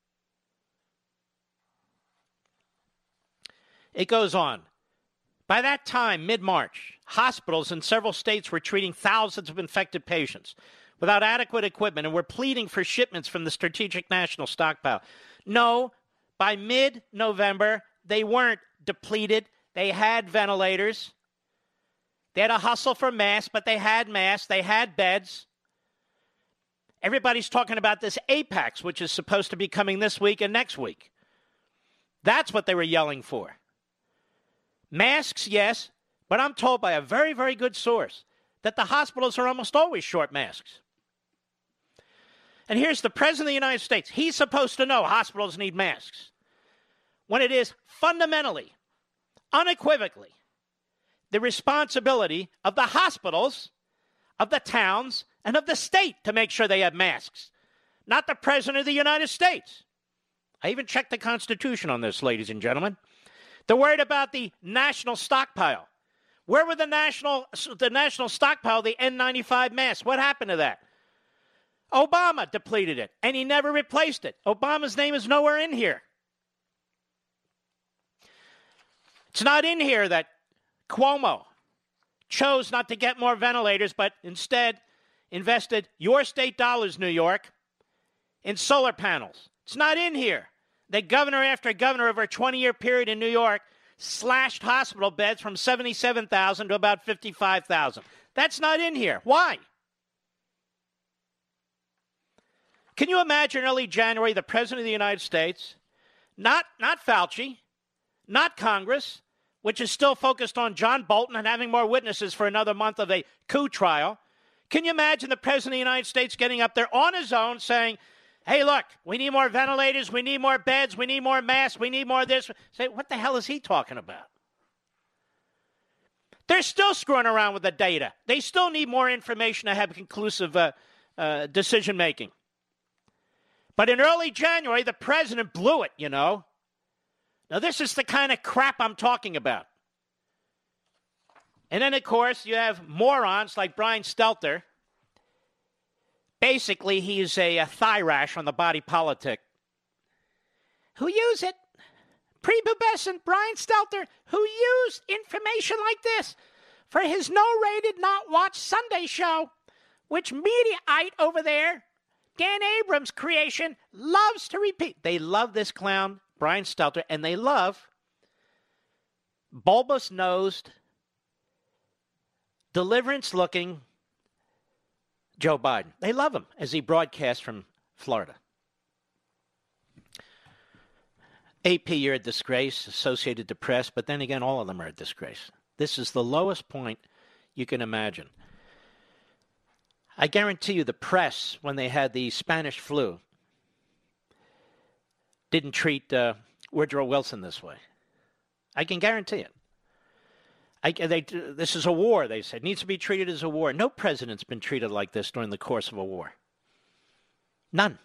It goes on. By that time, mid-March, hospitals in several states were treating thousands of infected patients without adequate equipment and were pleading for shipments from the Strategic National Stockpile. No, by mid-November, they weren't depleted. They had ventilators. They had a hustle for masks, but they had masks. They had beds. Everybody's talking about this APAX, which is supposed to be coming this week and next week. That's what they were yelling for. Masks, yes, but I'm told by a very, very good source that the hospitals are almost always short masks. And here's the President of the United States. He's supposed to know hospitals need masks when it is fundamentally, unequivocally, the responsibility of the hospitals, of the towns, and of the state to make sure they have masks, not the President of the United States. I even checked the Constitution on this, ladies and gentlemen. They're worried about the national stockpile. Where were the national stockpile, the N95 masks? What happened to that? Obama depleted it, and he never replaced it. Obama's name is nowhere in here. It's not in here that Cuomo chose not to get more ventilators, but instead invested your state dollars, New York, in solar panels. It's not in here that governor after governor over a 20-year period in New York slashed hospital beds from 77,000 to about 55,000. That's not in here. Why? Can you imagine early January, the President of the United States, not Fauci, not Congress, which is still focused on John Bolton and having more witnesses for another month of a coup trial. Can you imagine the President of the United States getting up there on his own saying, hey, look, we need more ventilators, we need more beds, we need more masks, we need more of this. Say, what the hell is he talking about? They're still screwing around with the data. They still need more information to have conclusive decision-making. But in early January, the president blew it, you know. Now, this is the kind of crap I'm talking about. And then, of course, you have morons like Brian Stelter. Basically, he's a thigh rash on the body politic. Who use it? Prepubescent Brian Stelter, who used information like this for his no-rated, not-watched Sunday show, which Mediaite over there, Dan Abrams' creation, loves to repeat. They love this clown, Brian Stelter, and they love bulbous-nosed, deliverance-looking Joe Biden. They love him as he broadcasts from Florida. AP, you're a disgrace, Associated Press, but then again, all of them are a disgrace. This is the lowest point you can imagine. I guarantee you the press, when they had the Spanish flu, didn't treat Woodrow Wilson this way. I can guarantee it. This is a war, they said. It needs to be treated as a war. No president's been treated like this during the course of a war. None.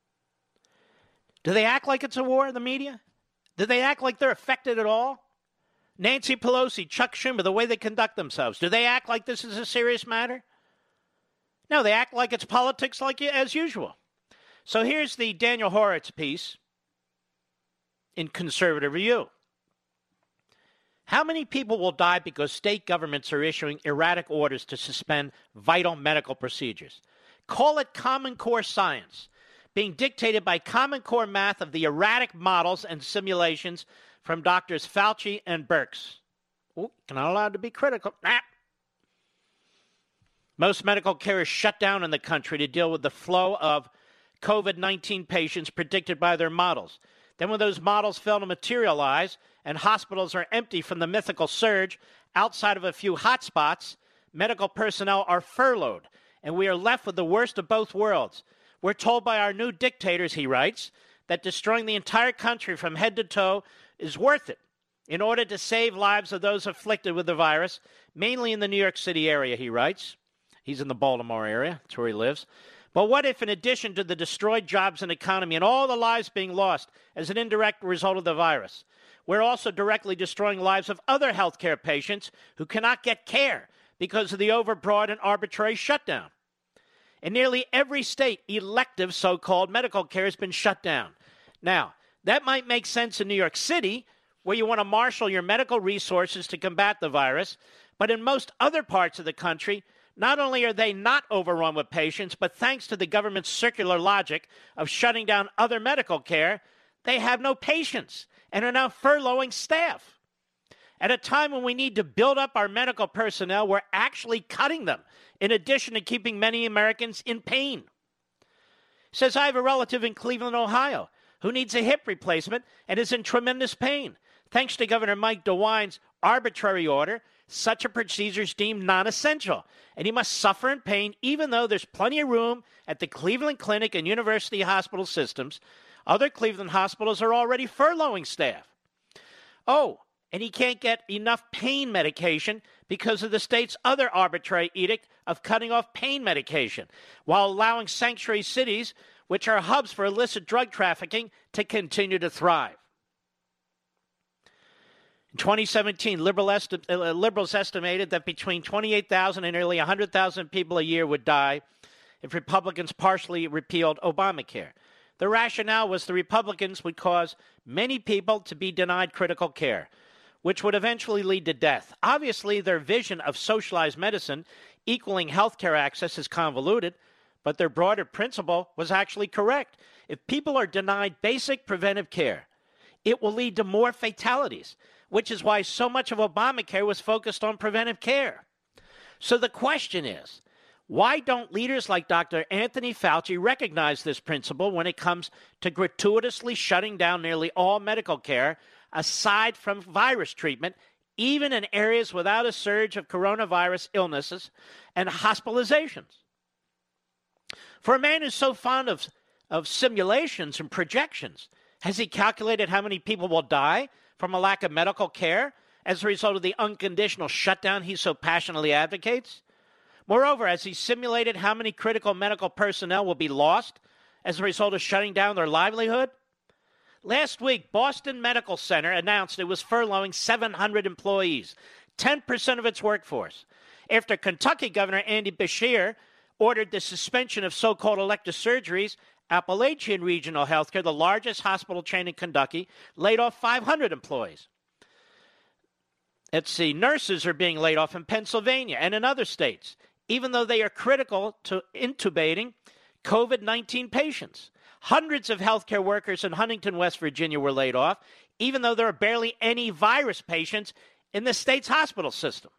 Do they act like it's a war, the media? Do they act like they're affected at all? Nancy Pelosi, Chuck Schumer, the way they conduct themselves, do they act like this is a serious matter? No, they act like it's politics like as usual. So here's the Daniel Horowitz piece in Conservative Review. How many people will die because state governments are issuing erratic orders to suspend vital medical procedures? Call it Common Core science, being dictated by Common Core math of the erratic models and simulations from Drs. Fauci and Birx. Ooh, not allowed to be critical. Most medical care is shut down in the country to deal with the flow of COVID-19 patients predicted by their models. Then when those models fail to materialize and hospitals are empty from the mythical surge, outside of a few hotspots, medical personnel are furloughed, and we are left with the worst of both worlds. We're told by our new dictators, he writes, that destroying the entire country from head to toe is worth it. in order to save lives of those afflicted with the virus, mainly in the New York City area, he writes. He's in the Baltimore area. That's where he lives. But what if, in addition to the destroyed jobs and economy and all the lives being lost as an indirect result of the virus, we're also directly destroying lives of other healthcare patients who cannot get care because of the overbroad and arbitrary shutdown? In nearly every state, elective so-called medical care has been shut down. Now, that might make sense in New York City, where you want to marshal your medical resources to combat the virus, but in most other parts of the country, not only are they not overrun with patients, but thanks to the government's circular logic of shutting down other medical care, they have no patients and are now furloughing staff. At a time when we need to build up our medical personnel, we're actually cutting them, in addition to keeping many Americans in pain. He says, I have a relative in Cleveland, Ohio, who needs a hip replacement and is in tremendous pain. Thanks to Governor Mike DeWine's arbitrary order, such a procedure is deemed non-essential, and he must suffer in pain even though there's plenty of room at the Cleveland Clinic and University Hospital systems. Other Cleveland hospitals are already furloughing staff. Oh, and he can't get enough pain medication because of the state's other arbitrary edict of cutting off pain medication, while allowing sanctuary cities, which are hubs for illicit drug trafficking, to continue to thrive. In 2017, liberals estimated that between 28,000 and nearly 100,000 people a year would die if Republicans partially repealed Obamacare. The rationale was the Republicans would cause many people to be denied critical care, which would eventually lead to death. Obviously, their vision of socialized medicine equaling health care access is convoluted, but their broader principle was actually correct. If people are denied basic preventive care, it will lead to more fatalities, which is why so much of Obamacare was focused on preventive care. So the question is, why don't leaders like Dr. Anthony Fauci recognize this principle when it comes to gratuitously shutting down nearly all medical care, aside from virus treatment, even in areas without a surge of coronavirus illnesses and hospitalizations? For a man who's so fond of simulations and projections, has he calculated how many people will die from a lack of medical care as a result of the unconditional shutdown he so passionately advocates? Moreover, has he simulated how many critical medical personnel will be lost as a result of shutting down their livelihood? Last week, Boston Medical Center announced it was furloughing 700 employees, 10% of its workforce, after Kentucky Governor Andy Beshear ordered the suspension of so-called elective surgeries. Appalachian Regional Healthcare, the largest hospital chain in Kentucky, laid off 500 employees. Let's see, nurses are being laid off in Pennsylvania and in other states, even though they are critical to intubating COVID-19 patients. Hundreds of healthcare workers in Huntington, West Virginia were laid off, even though there are barely any virus patients in the state's hospital system.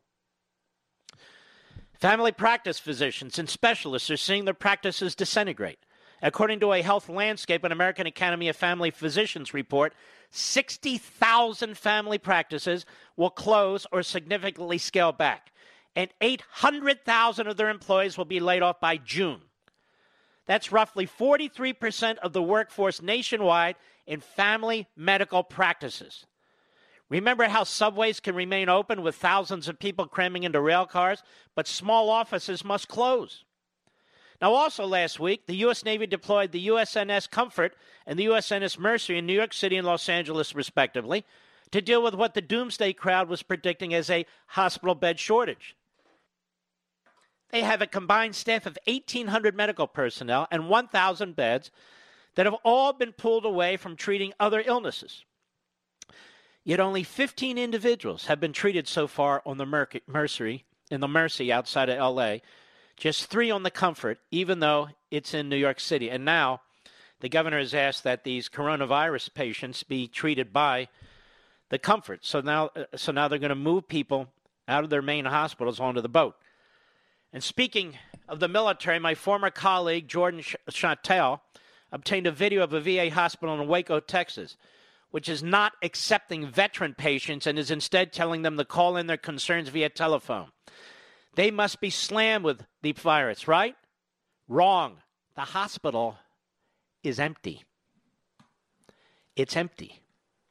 Family practice physicians and specialists are seeing their practices disintegrate. According to a Health Landscape and American Academy of Family Physicians report, 60,000 family practices will close or significantly scale back, and 800,000 of their employees will be laid off by June. That's roughly 43% of the workforce nationwide in family medical practices. Remember how subways can remain open with thousands of people cramming into rail cars, but small offices must close. Now, also last week, the U.S. Navy deployed the USNS Comfort and the USNS Mercy in New York City and Los Angeles, respectively, to deal with what the doomsday crowd was predicting as a hospital bed shortage. They have a combined staff of 1,800 medical personnel and 1,000 beds that have all been pulled away from treating other illnesses. Yet only 15 individuals have been treated so far on the Mercy outside of L.A., just 3 on the Comfort, even though it's in New York City. And now the governor has asked that these coronavirus patients be treated by the Comfort. So now they're going to move people out of their main hospitals onto the boat. And speaking of the military, my former colleague, Jordan Chattel, obtained a video of a VA hospital in Waco, Texas, which is not accepting veteran patients and is instead telling them to call in their concerns via telephone. They must be slammed with the virus, right? Wrong. The hospital is empty. It's empty.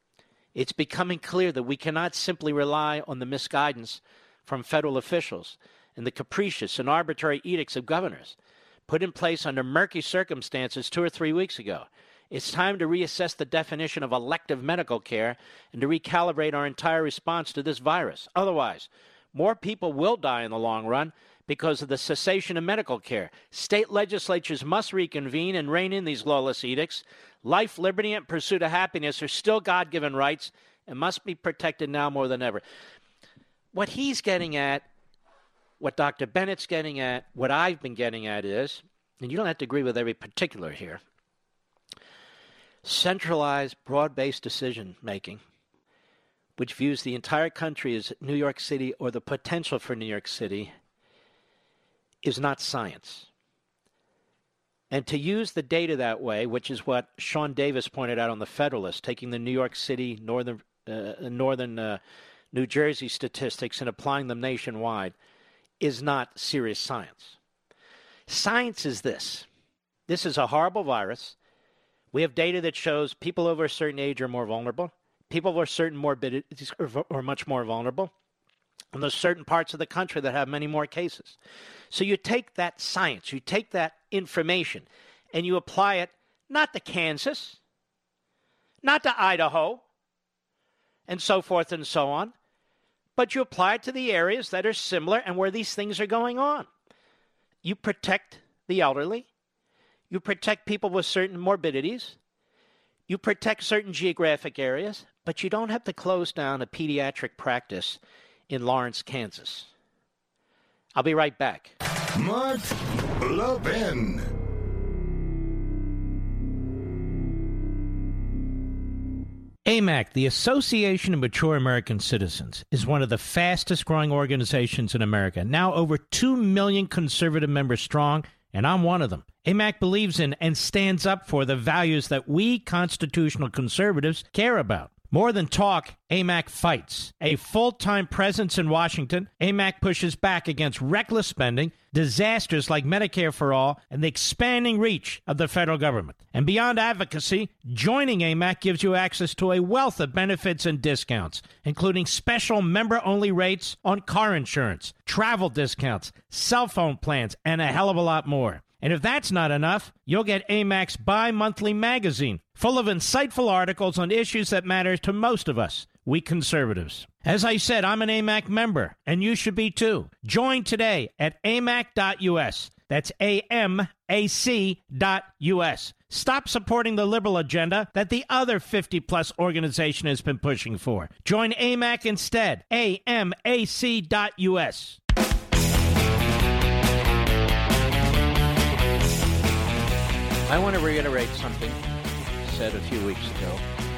It's becoming clear that we cannot simply rely on the misguidance from federal officials and the capricious and arbitrary edicts of governors put in place under murky circumstances 2 or 3 weeks ago. It's time to reassess the definition of elective medical care and to recalibrate our entire response to this virus. Otherwise, more people will die in the long run because of the cessation of medical care. State legislatures must reconvene and rein in these lawless edicts. Life, liberty, and pursuit of happiness are still God-given rights and must be protected now more than ever. What he's getting at, what Dr. Bennett's getting at, what I've been getting at is, and you don't have to agree with every particular here, centralized, broad-based decision-making, which views the entire country as New York City or the potential for New York City, is not science. And to use the data that way, which is what Sean Davis pointed out on The Federalist, taking the New York City, northern New Jersey statistics and applying them nationwide, is not serious science. Science is this. This is a horrible virus. We have data that shows people over a certain age are more vulnerable. People with certain morbidities are much more vulnerable. And there's certain parts of the country that have many more cases. So you take that science, you take that information, and you apply it not to Kansas, not to Idaho, and so forth and so on, but you apply it to the areas that are similar and where these things are going on. You protect the elderly. You protect people with certain morbidities. You protect certain geographic areas, but you don't have to close down a pediatric practice in Lawrence, Kansas. I'll be right back. Mark Levin. AMAC, the Association of Mature American Citizens, is one of the fastest growing organizations in America, now over 2 million conservative members strong, and I'm one of them. AMAC believes in and stands up for the values that we constitutional conservatives care about. More than talk, AMAC fights. A full-time presence in Washington, AMAC pushes back against reckless spending, disasters like Medicare for All, and the expanding reach of the federal government. And beyond advocacy, joining AMAC gives you access to a wealth of benefits and discounts, including special member-only rates on car insurance, travel discounts, cell phone plans, and a hell of a lot more. And if that's not enough, you'll get AMAC's bi-monthly magazine, full of insightful articles on issues that matter to most of us, we conservatives. As I said, I'm an AMAC member, and you should be too. Join today at amac.us. That's AMAC.us. Stop supporting the liberal agenda that the other 50-plus organization has been pushing for. Join AMAC instead. AMAC.us. I want to reiterate something said a few weeks ago.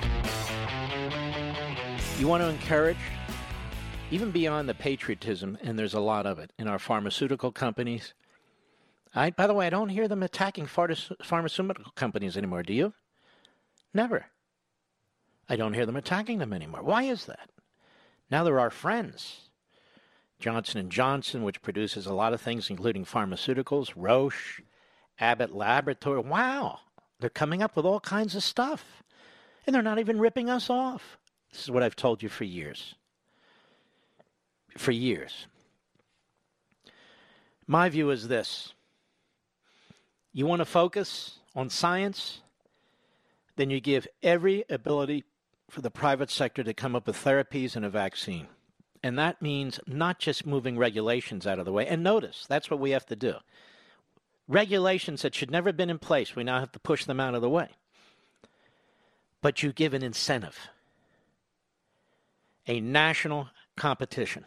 You want to encourage, even beyond the patriotism, and there's a lot of it, in our pharmaceutical companies. By the way, I don't hear them attacking pharmaceutical companies anymore, do you? Never. I don't hear them attacking them anymore. Why is that? Now they're our friends. Johnson & Johnson, which produces a lot of things, including pharmaceuticals, Roche, Abbott Laboratory. Wow, they're coming up with all kinds of stuff. And they're not even ripping us off. This is what I've told you for years. For years. My view is this. You want to focus on science? Then you give every ability for the private sector to come up with therapies and a vaccine. And that means not just moving regulations out of the way. And notice, that's what we have to do. Regulations that should never have been in place, we now have to push them out of the way. But you give an incentive, a national competition.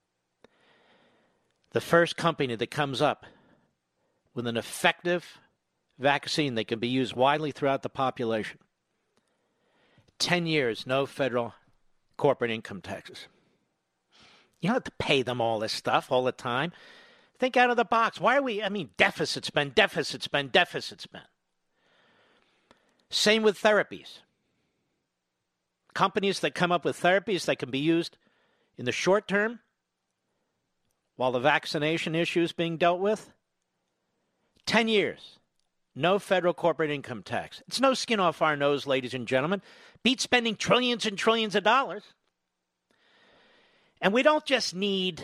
The first company that comes up with an effective vaccine that can be used widely throughout the population, 10 years, no federal corporate income taxes. You don't have to pay them all this stuff all the time. Think out of the box. Why are we, deficit spend. Same with therapies. Companies that come up with therapies that can be used in the short term while the vaccination issue is being dealt with, 10 years, No federal corporate income tax. It's no skin off our nose, ladies and gentlemen. Beat spending trillions and trillions of dollars. And we don't just need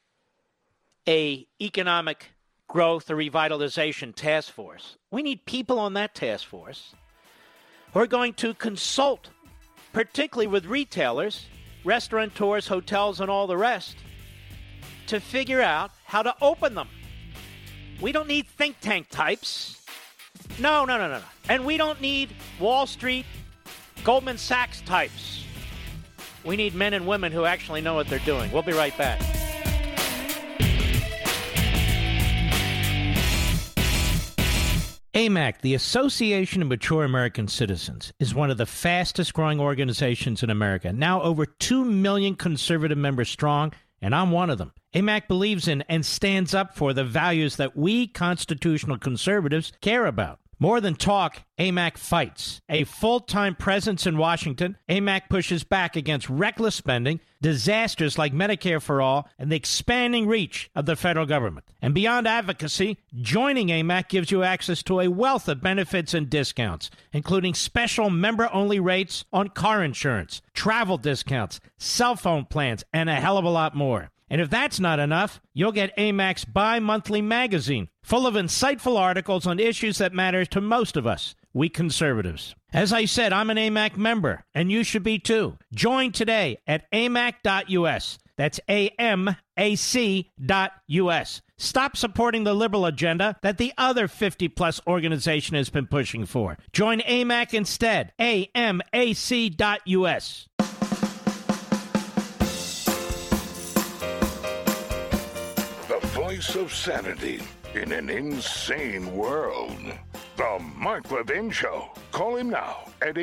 a economic growth or revitalization task force. We need people on that task force who are going to consult, particularly with retailers, restaurateurs, hotels, and all the rest, to figure out how to open them. We don't need think tank types. No. And we don't need Wall Street, Goldman Sachs types. We need men and women who actually know what they're doing. We'll be right back. AMAC, the Association of Mature American Citizens, is one of the fastest growing organizations in America. Now over 2 million conservative members strong, and I'm one of them. AMAC believes in and stands up for the values that we constitutional conservatives care about. More than talk, AMAC fights. A full-time presence in Washington, AMAC pushes back against reckless spending, disasters like Medicare for All, and the expanding reach of the federal government. And beyond advocacy, joining AMAC gives you access to a wealth of benefits and discounts, including special member-only rates on car insurance, travel discounts, cell phone plans, and a hell of a lot more. And if that's not enough, you'll get AMAC's bi-monthly magazine, full of insightful articles on issues that matter to most of us, we conservatives. As I said, I'm an AMAC member, and you should be too. Join today at amac.us. That's AMAC.us. Stop supporting the liberal agenda that the other 50-plus organization has been pushing for. Join AMAC instead. AMAC.us. Voice of sanity in an insane world. The Mark Levin Show. Call him now at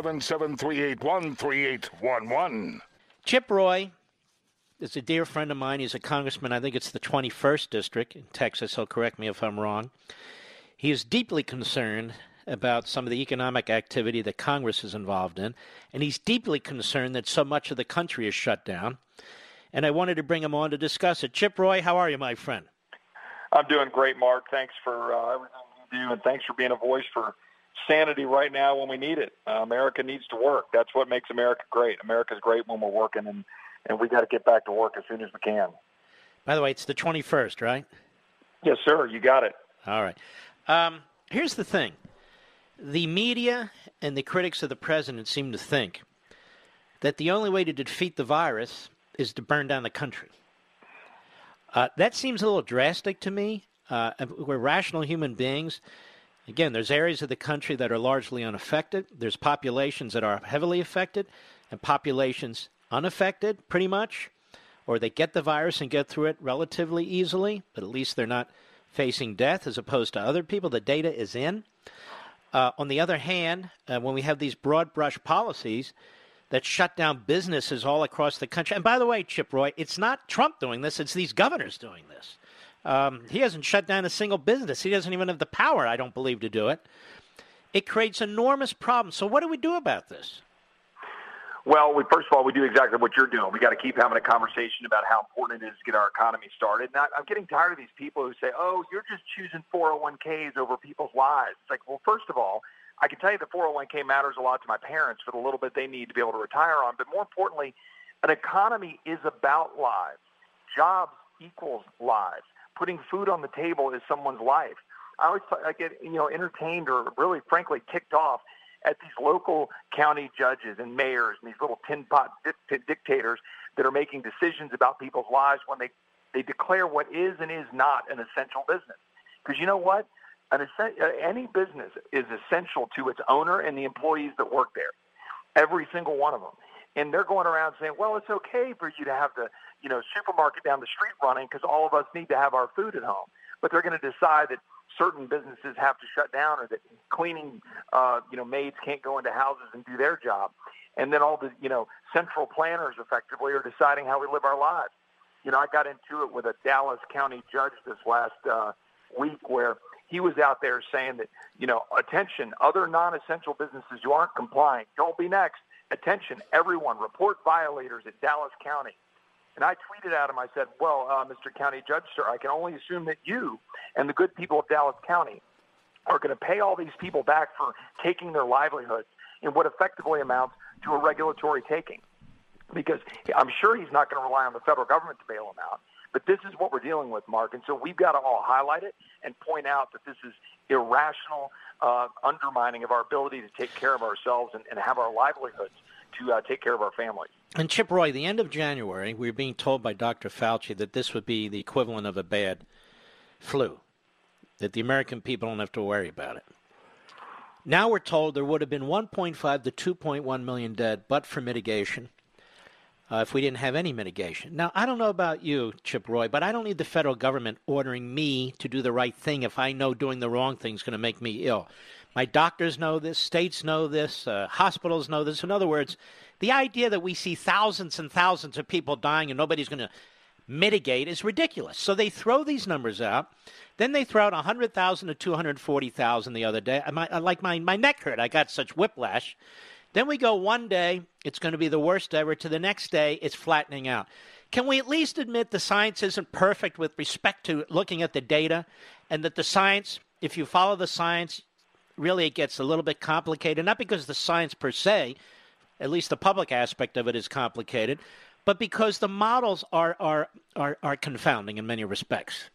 877-381-3811. Chip Roy is a dear friend of mine. He's a congressman. I think it's the 21st district in Texas. He'll correct me if I'm wrong. He is deeply concerned about some of the economic activity that Congress is involved in, and he's deeply concerned that so much of the country is shut down. And I wanted to bring him on to discuss it. Chip Roy, how are you, my friend? I'm doing great, Mark. Thanks for everything you do, and thanks for being a voice for sanity right now when we need it. America needs to work. That's what makes America great. America's great when we're working, and we got to get back to work as soon as we can. By the way, it's the 21st, right? Yes, sir. You got it. All right. Here's the thing. The media and the critics of the president seem to think that the only way to defeat the virus is to burn down the country. That seems a little drastic to me. We're rational human beings. Again, there's areas of the country that are largely unaffected. There's populations that are heavily affected and populations unaffected, pretty much, or they get the virus and get through it relatively easily, but at least they're not facing death as opposed to other people. The data is in. On the other hand, when we have these broad brush policies that shut down businesses all across the country. And by the way, Chip Roy, it's not Trump doing this, it's these governors doing this. He hasn't shut down a single business. He doesn't even have the power, I don't believe, to do it. It creates enormous problems. So what do we do about this? Well, first of all, we do exactly what you're doing. We got to keep having a conversation about how important it is to get our economy started. And I'm getting tired of these people who say, oh, you're just choosing 401ks over people's lives. It's like, well, first of all, I can tell you the 401k matters a lot to my parents for the little bit they need to be able to retire on. But more importantly, an economy is about lives. Jobs equals lives. Putting food on the table is someone's life. I get entertained or really, frankly, ticked off at these local county judges and mayors and these little tin pot dictators that are making decisions about people's lives when they declare what is and is not an essential business. Because you know what? Any business is essential to its owner and the employees that work there, every single one of them. And they're going around saying, well, it's okay for you to have the supermarket down the street running because all of us need to have our food at home. But they're going to decide that certain businesses have to shut down or that cleaning maids can't go into houses and do their job. And then all the central planners effectively are deciding how we live our lives. I got into it with a Dallas County judge this last week where he was out there saying that, attention, other non-essential businesses who aren't complying, don't be next. Attention, everyone, report violators at Dallas County. And I tweeted at him, I said, well, Mr. County Judge, sir, I can only assume that you and the good people of Dallas County are going to pay all these people back for taking their livelihoods in what effectively amounts to a regulatory taking. Because I'm sure he's not going to rely on the federal government to bail him out. But this is what we're dealing with, Mark. And so we've got to all highlight it and point out that this is irrational undermining of our ability to take care of ourselves and have our livelihoods to take care of our families. And Chip Roy, the end of January, we were being told by Dr. Fauci that this would be the equivalent of a bad flu, that the American people don't have to worry about it. Now we're told there would have been 1.5 to 2.1 million dead, but for mitigation, if we didn't have any mitigation. Now, I don't know about you, Chip Roy, but I don't need the federal government ordering me to do the right thing if I know doing the wrong thing is going to make me ill. My doctors know this, states know this, hospitals know this. In other words, the idea that we see thousands and thousands of people dying and nobody's going to mitigate is ridiculous. So they throw these numbers out. Then they throw out 100,000 to 240,000 the other day. My neck hurt. I got such whiplash. Then we go one day, it's going to be the worst ever. To the next day, it's flattening out. Can we at least admit the science isn't perfect with respect to looking at the data, and that the science, if you follow the science, really it gets a little bit complicated, not because the science per se, at least the public aspect of it is complicated, but because the models are confounding in many respects.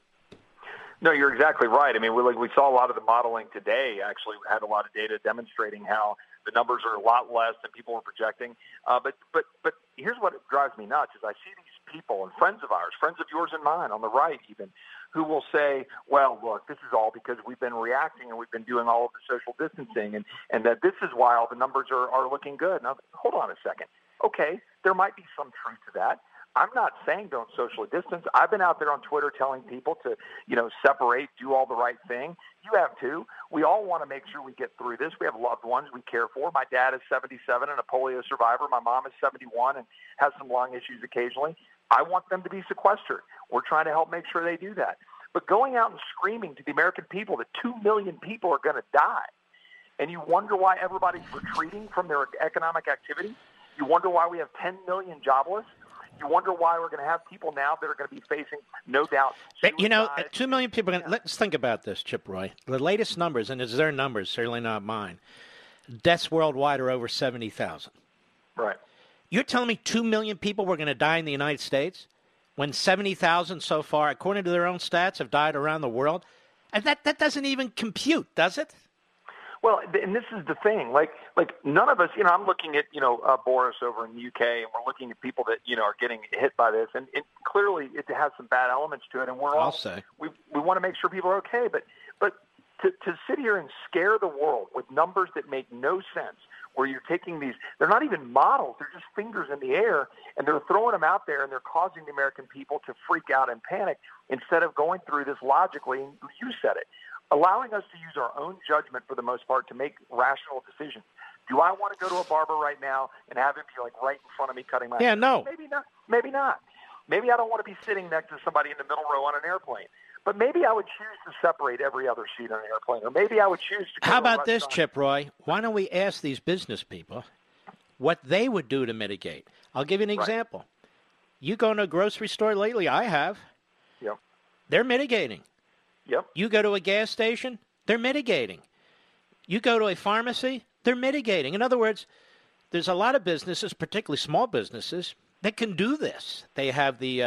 No, you're exactly right. I mean, we saw a lot of the modeling today. Actually, had a lot of data demonstrating how the numbers are a lot less than people were projecting. But here's what drives me nuts: is I see these people and friends of ours, friends of yours and mine, on the right even, who will say, "Well, look, this is all because we've been reacting and we've been doing all of the social distancing, and that this is why all the numbers are looking good." Now, hold on a second. Okay, there might be some truth to that. I'm not saying don't socially distance. I've been out there on Twitter telling people to, separate, do all the right thing. You have too. We all want to make sure we get through this. We have loved ones we care for. My dad is 77 and a polio survivor. My mom is 71 and has some lung issues occasionally. I want them to be sequestered. We're trying to help make sure they do that. But going out and screaming to the American people that 2 million people are going to die, and you wonder why everybody's retreating from their economic activity, you wonder why we have 10 million jobless, you wonder why we're going to have people now that are going to be facing, no doubt, suicide. 2 million people. Let's think about this, Chip Roy. The latest numbers, and it's their numbers, certainly not mine, deaths worldwide are over 70,000. Right. You're telling me 2 million people were going to die in the United States when 70,000 so far, according to their own stats, have died around the world? And that doesn't even compute, does it? Well, and this is the thing. Like none of us, I'm looking at, Boris over in the UK, and we're looking at people that, are getting hit by this. And clearly it has some bad elements to it. And we want to make sure people are okay. But to sit here and scare the world with numbers that make no sense, where you're taking these, they're not even models, they're just fingers in the air, and they're throwing them out there, and they're causing the American people to freak out and panic instead of going through this logically, and you said it, allowing us to use our own judgment for the most part to make rational decisions. Do I want to go to a barber right now and have him be right in front of me cutting my hair? Yeah, no. Maybe not. Maybe not. Maybe I don't want to be sitting next to somebody in the middle row on an airplane. But maybe I would choose to separate every other seat on an airplane. Or maybe I would choose to go How about this, Chip Roy? Why don't we ask these business people what they would do to mitigate? I'll give you an example. You go to a grocery store lately? I have. Yep. They're mitigating. Yep. You go to a gas station, they're mitigating. You go to a pharmacy, they're mitigating. In other words, there's a lot of businesses, particularly small businesses, that can do this. They have the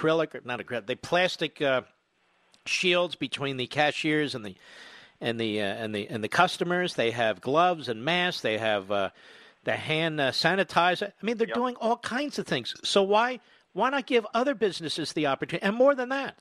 plastic shields between the cashiers and the customers. They have gloves and masks. They have the hand sanitizer. I mean, they're doing all kinds of things. So why not give other businesses the opportunity? And more than that,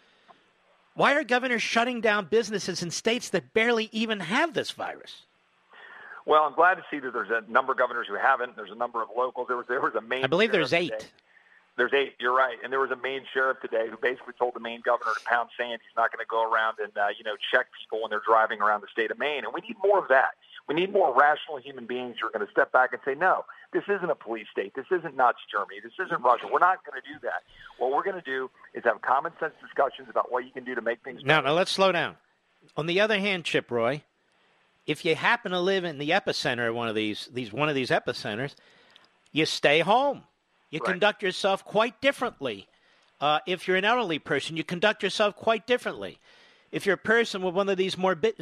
why are governors shutting down businesses in states that barely even have this virus? Well, I'm glad to see that there's a number of governors who haven't. There's a number of locals. There was a Maine. I believe there's 8. Today. There's 8. You're right. And there was a Maine sheriff today who basically told the Maine governor to pound sand. He's not going to go around and check people when they're driving around the state of Maine. And we need more of that. We need more rational human beings who are going to step back and say, no, this isn't a police state. This isn't Nazi Germany. This isn't Russia. We're not going to do that. What we're going to do is have common sense discussions about what you can do to make things better. Now let's slow down. On the other hand, Chip Roy, if you happen to live in the epicenter of one of these epicenters, you stay home. You conduct yourself quite differently. If you're an elderly person, you conduct yourself quite differently. If you're a person with one of these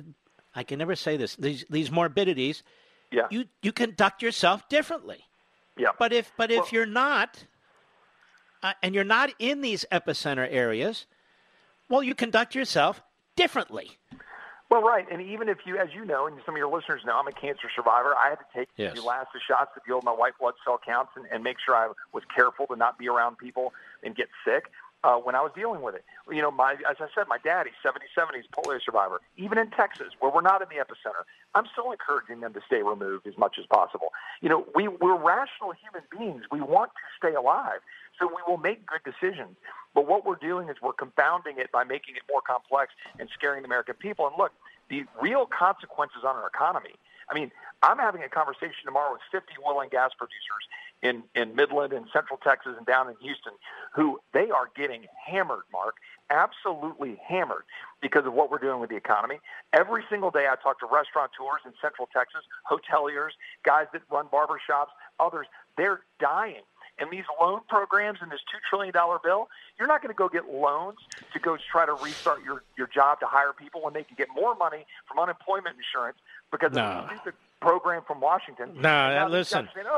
I can never say this, these morbidities, Yeah. you conduct yourself differently. Yeah. But if you're not, and you're not in these epicenter areas, well, you conduct yourself differently. Well, right. And even if you, as you know, and some of your listeners know, I'm a cancer survivor. I had to take the last of shots to build my white blood cell counts and make sure I was careful to not be around people and get sick when I was dealing with it. You know, as I said, my dad, he's 77, he's a polio survivor. Even in Texas, where we're not in the epicenter, I'm still encouraging them to stay removed as much as possible. You know, we're rational human beings. We want to stay alive, so we will make good decisions. But what we're doing is we're confounding it by making it more complex and scaring the American people. And look, the real consequences on our economy. I mean, I'm having a conversation tomorrow with 50 oil and gas producers in Midland and Central Texas and down in Houston who they are getting hammered, Mark, absolutely hammered because of what we're doing with the economy. Every single day I talk to restaurateurs in Central Texas, hoteliers, guys that run barbershops, others. They're dying. And these loan programs and this $2 trillion bill, you're not going to go get loans to go try to restart your job to hire people when they can get more money from unemployment insurance because of a stupid program from Washington. No, listen. Saying,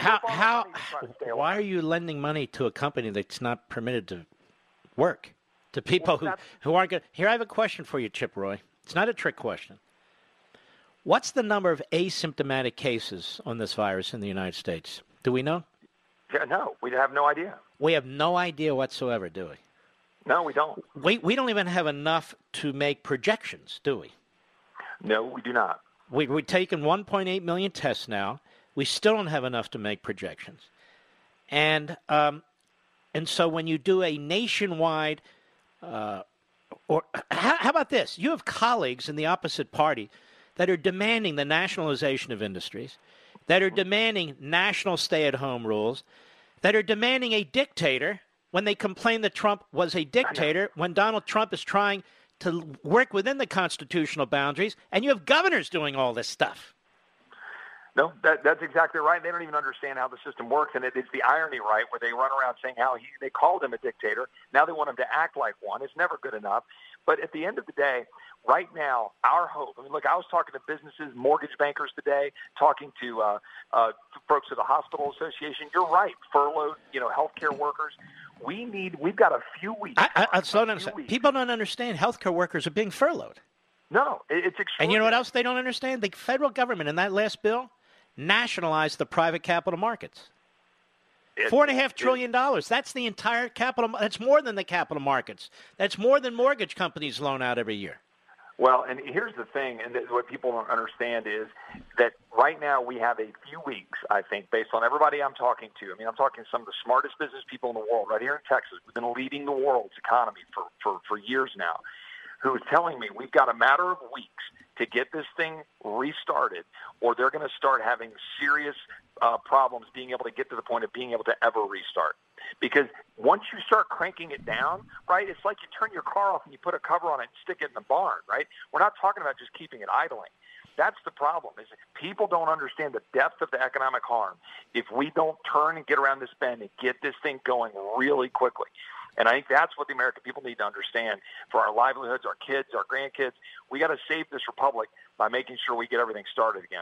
why are you lending money to a company that's not permitted to work? To people who aren't good. Here, I have a question for you, Chip Roy. It's not a trick question. What's the number of asymptomatic cases on this virus in the United States? Do we know? Yeah, no, we have no idea. We have no idea whatsoever, do we? No, we don't. We don't even have enough to make projections, do we? No, we do not. We're taking 1.8 million tests now. We still don't have enough to make projections. And so when you do a nationwide, or how about this? You have colleagues in the opposite party that are demanding the nationalization of industries, that are demanding national stay-at-home rules, that are demanding a dictator when they complain that Trump was a dictator, when Donald Trump is trying to work within the constitutional boundaries, and you have governors doing all this stuff. No, that's exactly right. They don't even understand how the system works, and it's the irony, right, where they run around saying how they called him a dictator. Now they want him to act like one. It's never good enough. But at the end of the day, right now, our hope, I mean, look, I was talking to businesses, mortgage bankers today, talking to folks at the Hospital Association. You're right, furloughed, healthcare workers. We've got a few weeks. Slow down a second. People don't understand healthcare workers are being furloughed. No, it's extraordinary. And you know what else they don't understand? The federal government in that last bill nationalized the private capital markets. $4.5 trillion. That's the entire capital. That's more than the capital markets. That's more than mortgage companies loan out every year. Well, and here's the thing, and what people don't understand is that right now we have a few weeks, I think, based on everybody I'm talking to. I mean, I'm talking to some of the smartest business people in the world right here in Texas. We've been leading the world's economy for years now, who is telling me we've got a matter of weeks to get this thing restarted, or they're going to start having serious problems being able to get to the point of being able to ever restart. Because once you start cranking it down, right, it's like you turn your car off and you put a cover on it and stick it in the barn, right? We're not talking about just keeping it idling. That's the problem, is people don't understand the depth of the economic harm if we don't turn and get around this bend and get this thing going really quickly. And I think that's what the American people need to understand for our livelihoods, our kids, our grandkids. We got to save this republic by making sure we get everything started again.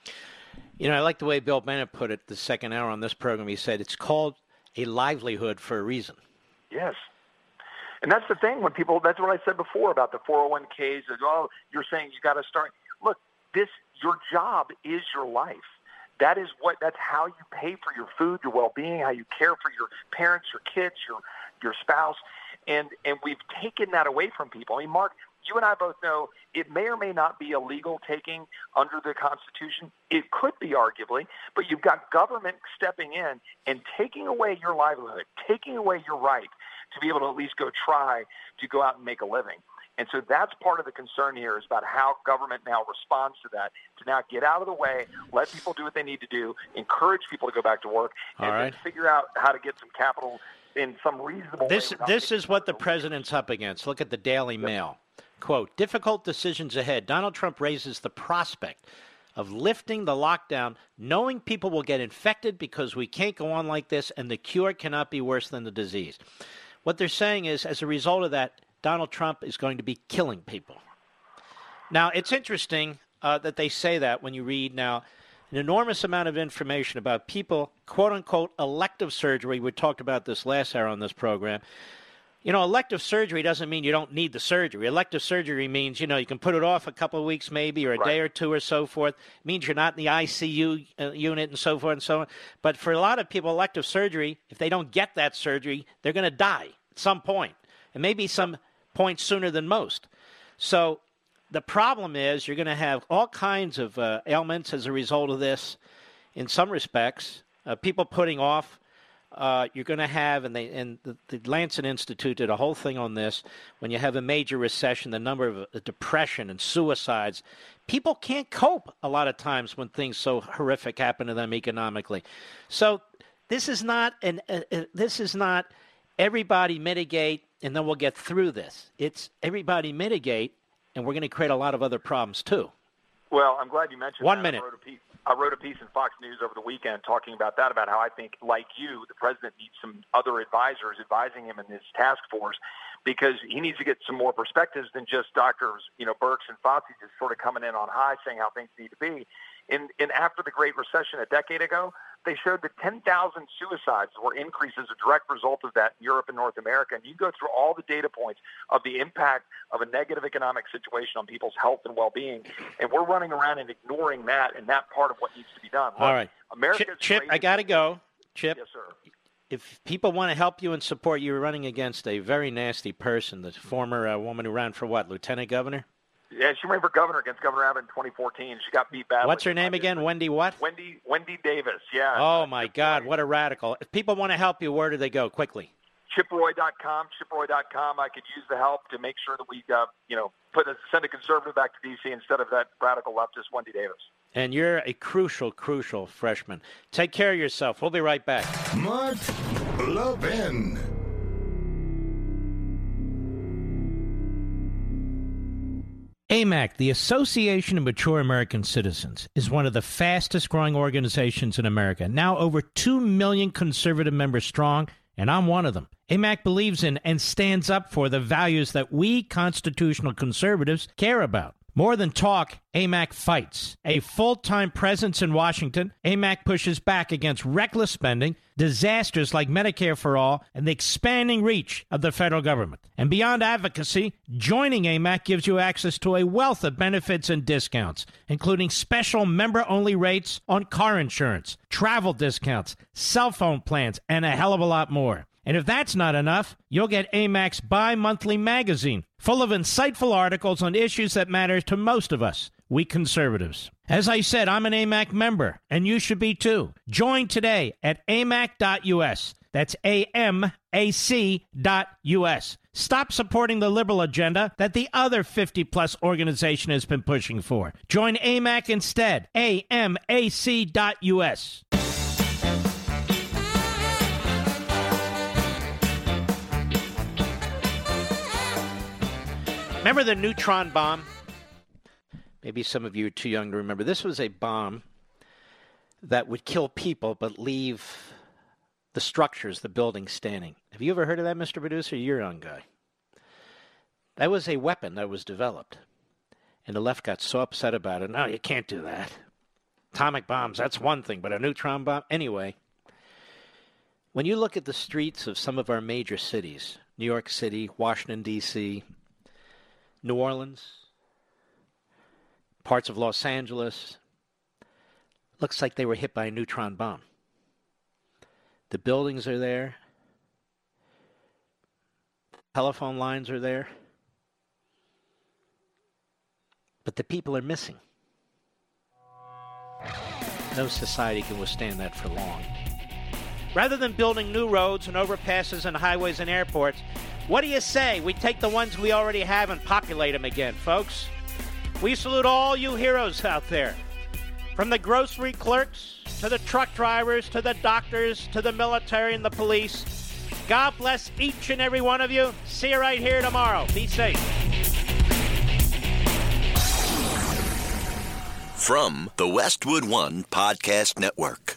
You know, I like the way Bill Bennett put it the second hour on this program. He said it's called a livelihood for a reason. Yes. And that's the thing when people, that's what I said before about the 401ks. Oh, you're saying you got to start. Look, your job is your life. That's how you pay for your food, your well-being, how you care for your parents, your kids, your spouse. And we've taken that away from people. I mean, Mark, you and I both know it may or may not be illegal taking under the Constitution. It could be, arguably, but you've got government stepping in and taking away your livelihood, taking away your right to be able to at least go try to go out and make a living. And so that's part of the concern here, is about how government now responds to that, to now get out of the way, let people do what they need to do, encourage people to go back to work, and then figure out how to get some capital in some reasonable way. This is what the president's up against. Look at the Daily Mail. Quote, difficult decisions ahead. Donald Trump raises the prospect of lifting the lockdown, knowing people will get infected because we can't go on like this, and the cure cannot be worse than the disease. What they're saying is, as a result of that, Donald Trump is going to be killing people. Now, it's interesting that they say that when you read now an enormous amount of information about people, quote-unquote, elective surgery. We talked about this last hour on this program. You know, elective surgery doesn't mean you don't need the surgery. Elective surgery means, you know, you can put it off a couple of weeks maybe or a day or two or so forth. It means you're not in the ICU unit and so forth and so on. But for a lot of people, elective surgery, if they don't get that surgery, they're going to die at some point, and maybe some point sooner than most. So the problem is you're going to have all kinds of ailments as a result of this in some respects. People putting off. You're going to have, and the Lancet Institute did a whole thing on this, when you have a major recession, the number of depression and suicides, people can't cope a lot of times when things so horrific happen to them economically. So this is not everybody mitigate and then we'll get through this. It's everybody mitigate, and we're going to create a lot of other problems too. Well, I'm glad you mentioned 1 that. minute. I wrote a piece in Fox News over the weekend talking about that, about how I think, like you, the president needs some other advisors advising him in this task force, because he needs to get some more perspectives than just doctors, Birx and Fauci just sort of coming in on high saying how things need to be. And after the Great Recession a decade ago, they showed that 10,000 suicides were increased as a direct result of that in Europe and North America. And you go through all the data points of the impact of a negative economic situation on people's health and well-being. And we're running around and ignoring that and that part of what needs to be done. All right. Chip, I got to go. Chip. Yes, sir. If people want to help you and support you, you're running against a very nasty person, the former woman who ran for what, lieutenant governor? Yeah, she ran for governor against Governor Abbott in 2014. She got beat badly. What's her name again? Wendy what? Wendy Davis, yeah. Oh, my God, what a radical. If people want to help you, where do they go? Quickly. ChipRoy.com. I could use the help to make sure that we, send a conservative back to D.C. instead of that radical leftist Wendy Davis. And you're a crucial freshman. Take care of yourself. We'll be right back. Mark Levin. AMAC, the Association of Mature American Citizens, is one of the fastest-growing organizations in America, now over 2 million conservative members strong, and I'm one of them. AMAC believes in and stands up for the values that we constitutional conservatives care about. More than talk, AMAC fights. A full-time presence in Washington, AMAC pushes back against reckless spending, disasters like Medicare for All, and the expanding reach of the federal government. And beyond advocacy, joining AMAC gives you access to a wealth of benefits and discounts, including special member-only rates on car insurance, travel discounts, cell phone plans, and a hell of a lot more. And if that's not enough, you'll get AMAC's bi-monthly magazine, full of insightful articles on issues that matter to most of us, we conservatives. As I said, I'm an AMAC member, and you should be too. Join today at amac.us. That's AMAC.us. Stop supporting the liberal agenda that the other 50-plus organization has been pushing for. Join AMAC instead. AMAC.us. Remember the neutron bomb? Maybe some of you are too young to remember. This was a bomb that would kill people but leave the structures, the buildings, standing. Have you ever heard of that, Mr. Producer? You're a young guy. That was a weapon that was developed. And the left got so upset about it. No, you can't do that. Atomic bombs, that's one thing, but a neutron bomb? Anyway, when you look at the streets of some of our major cities, New York City, Washington, D.C., New Orleans, parts of Los Angeles, looks like they were hit by a neutron bomb. The buildings are there. Telephone lines are there. But the people are missing. No society can withstand that for long. Rather than building new roads and overpasses and highways and airports, what do you say we take the ones we already have and populate them again, folks? We salute all you heroes out there. From the grocery clerks, to the truck drivers, to the doctors, to the military and the police. God bless each and every one of you. See you right here tomorrow. Be safe. From the Westwood One Podcast Network.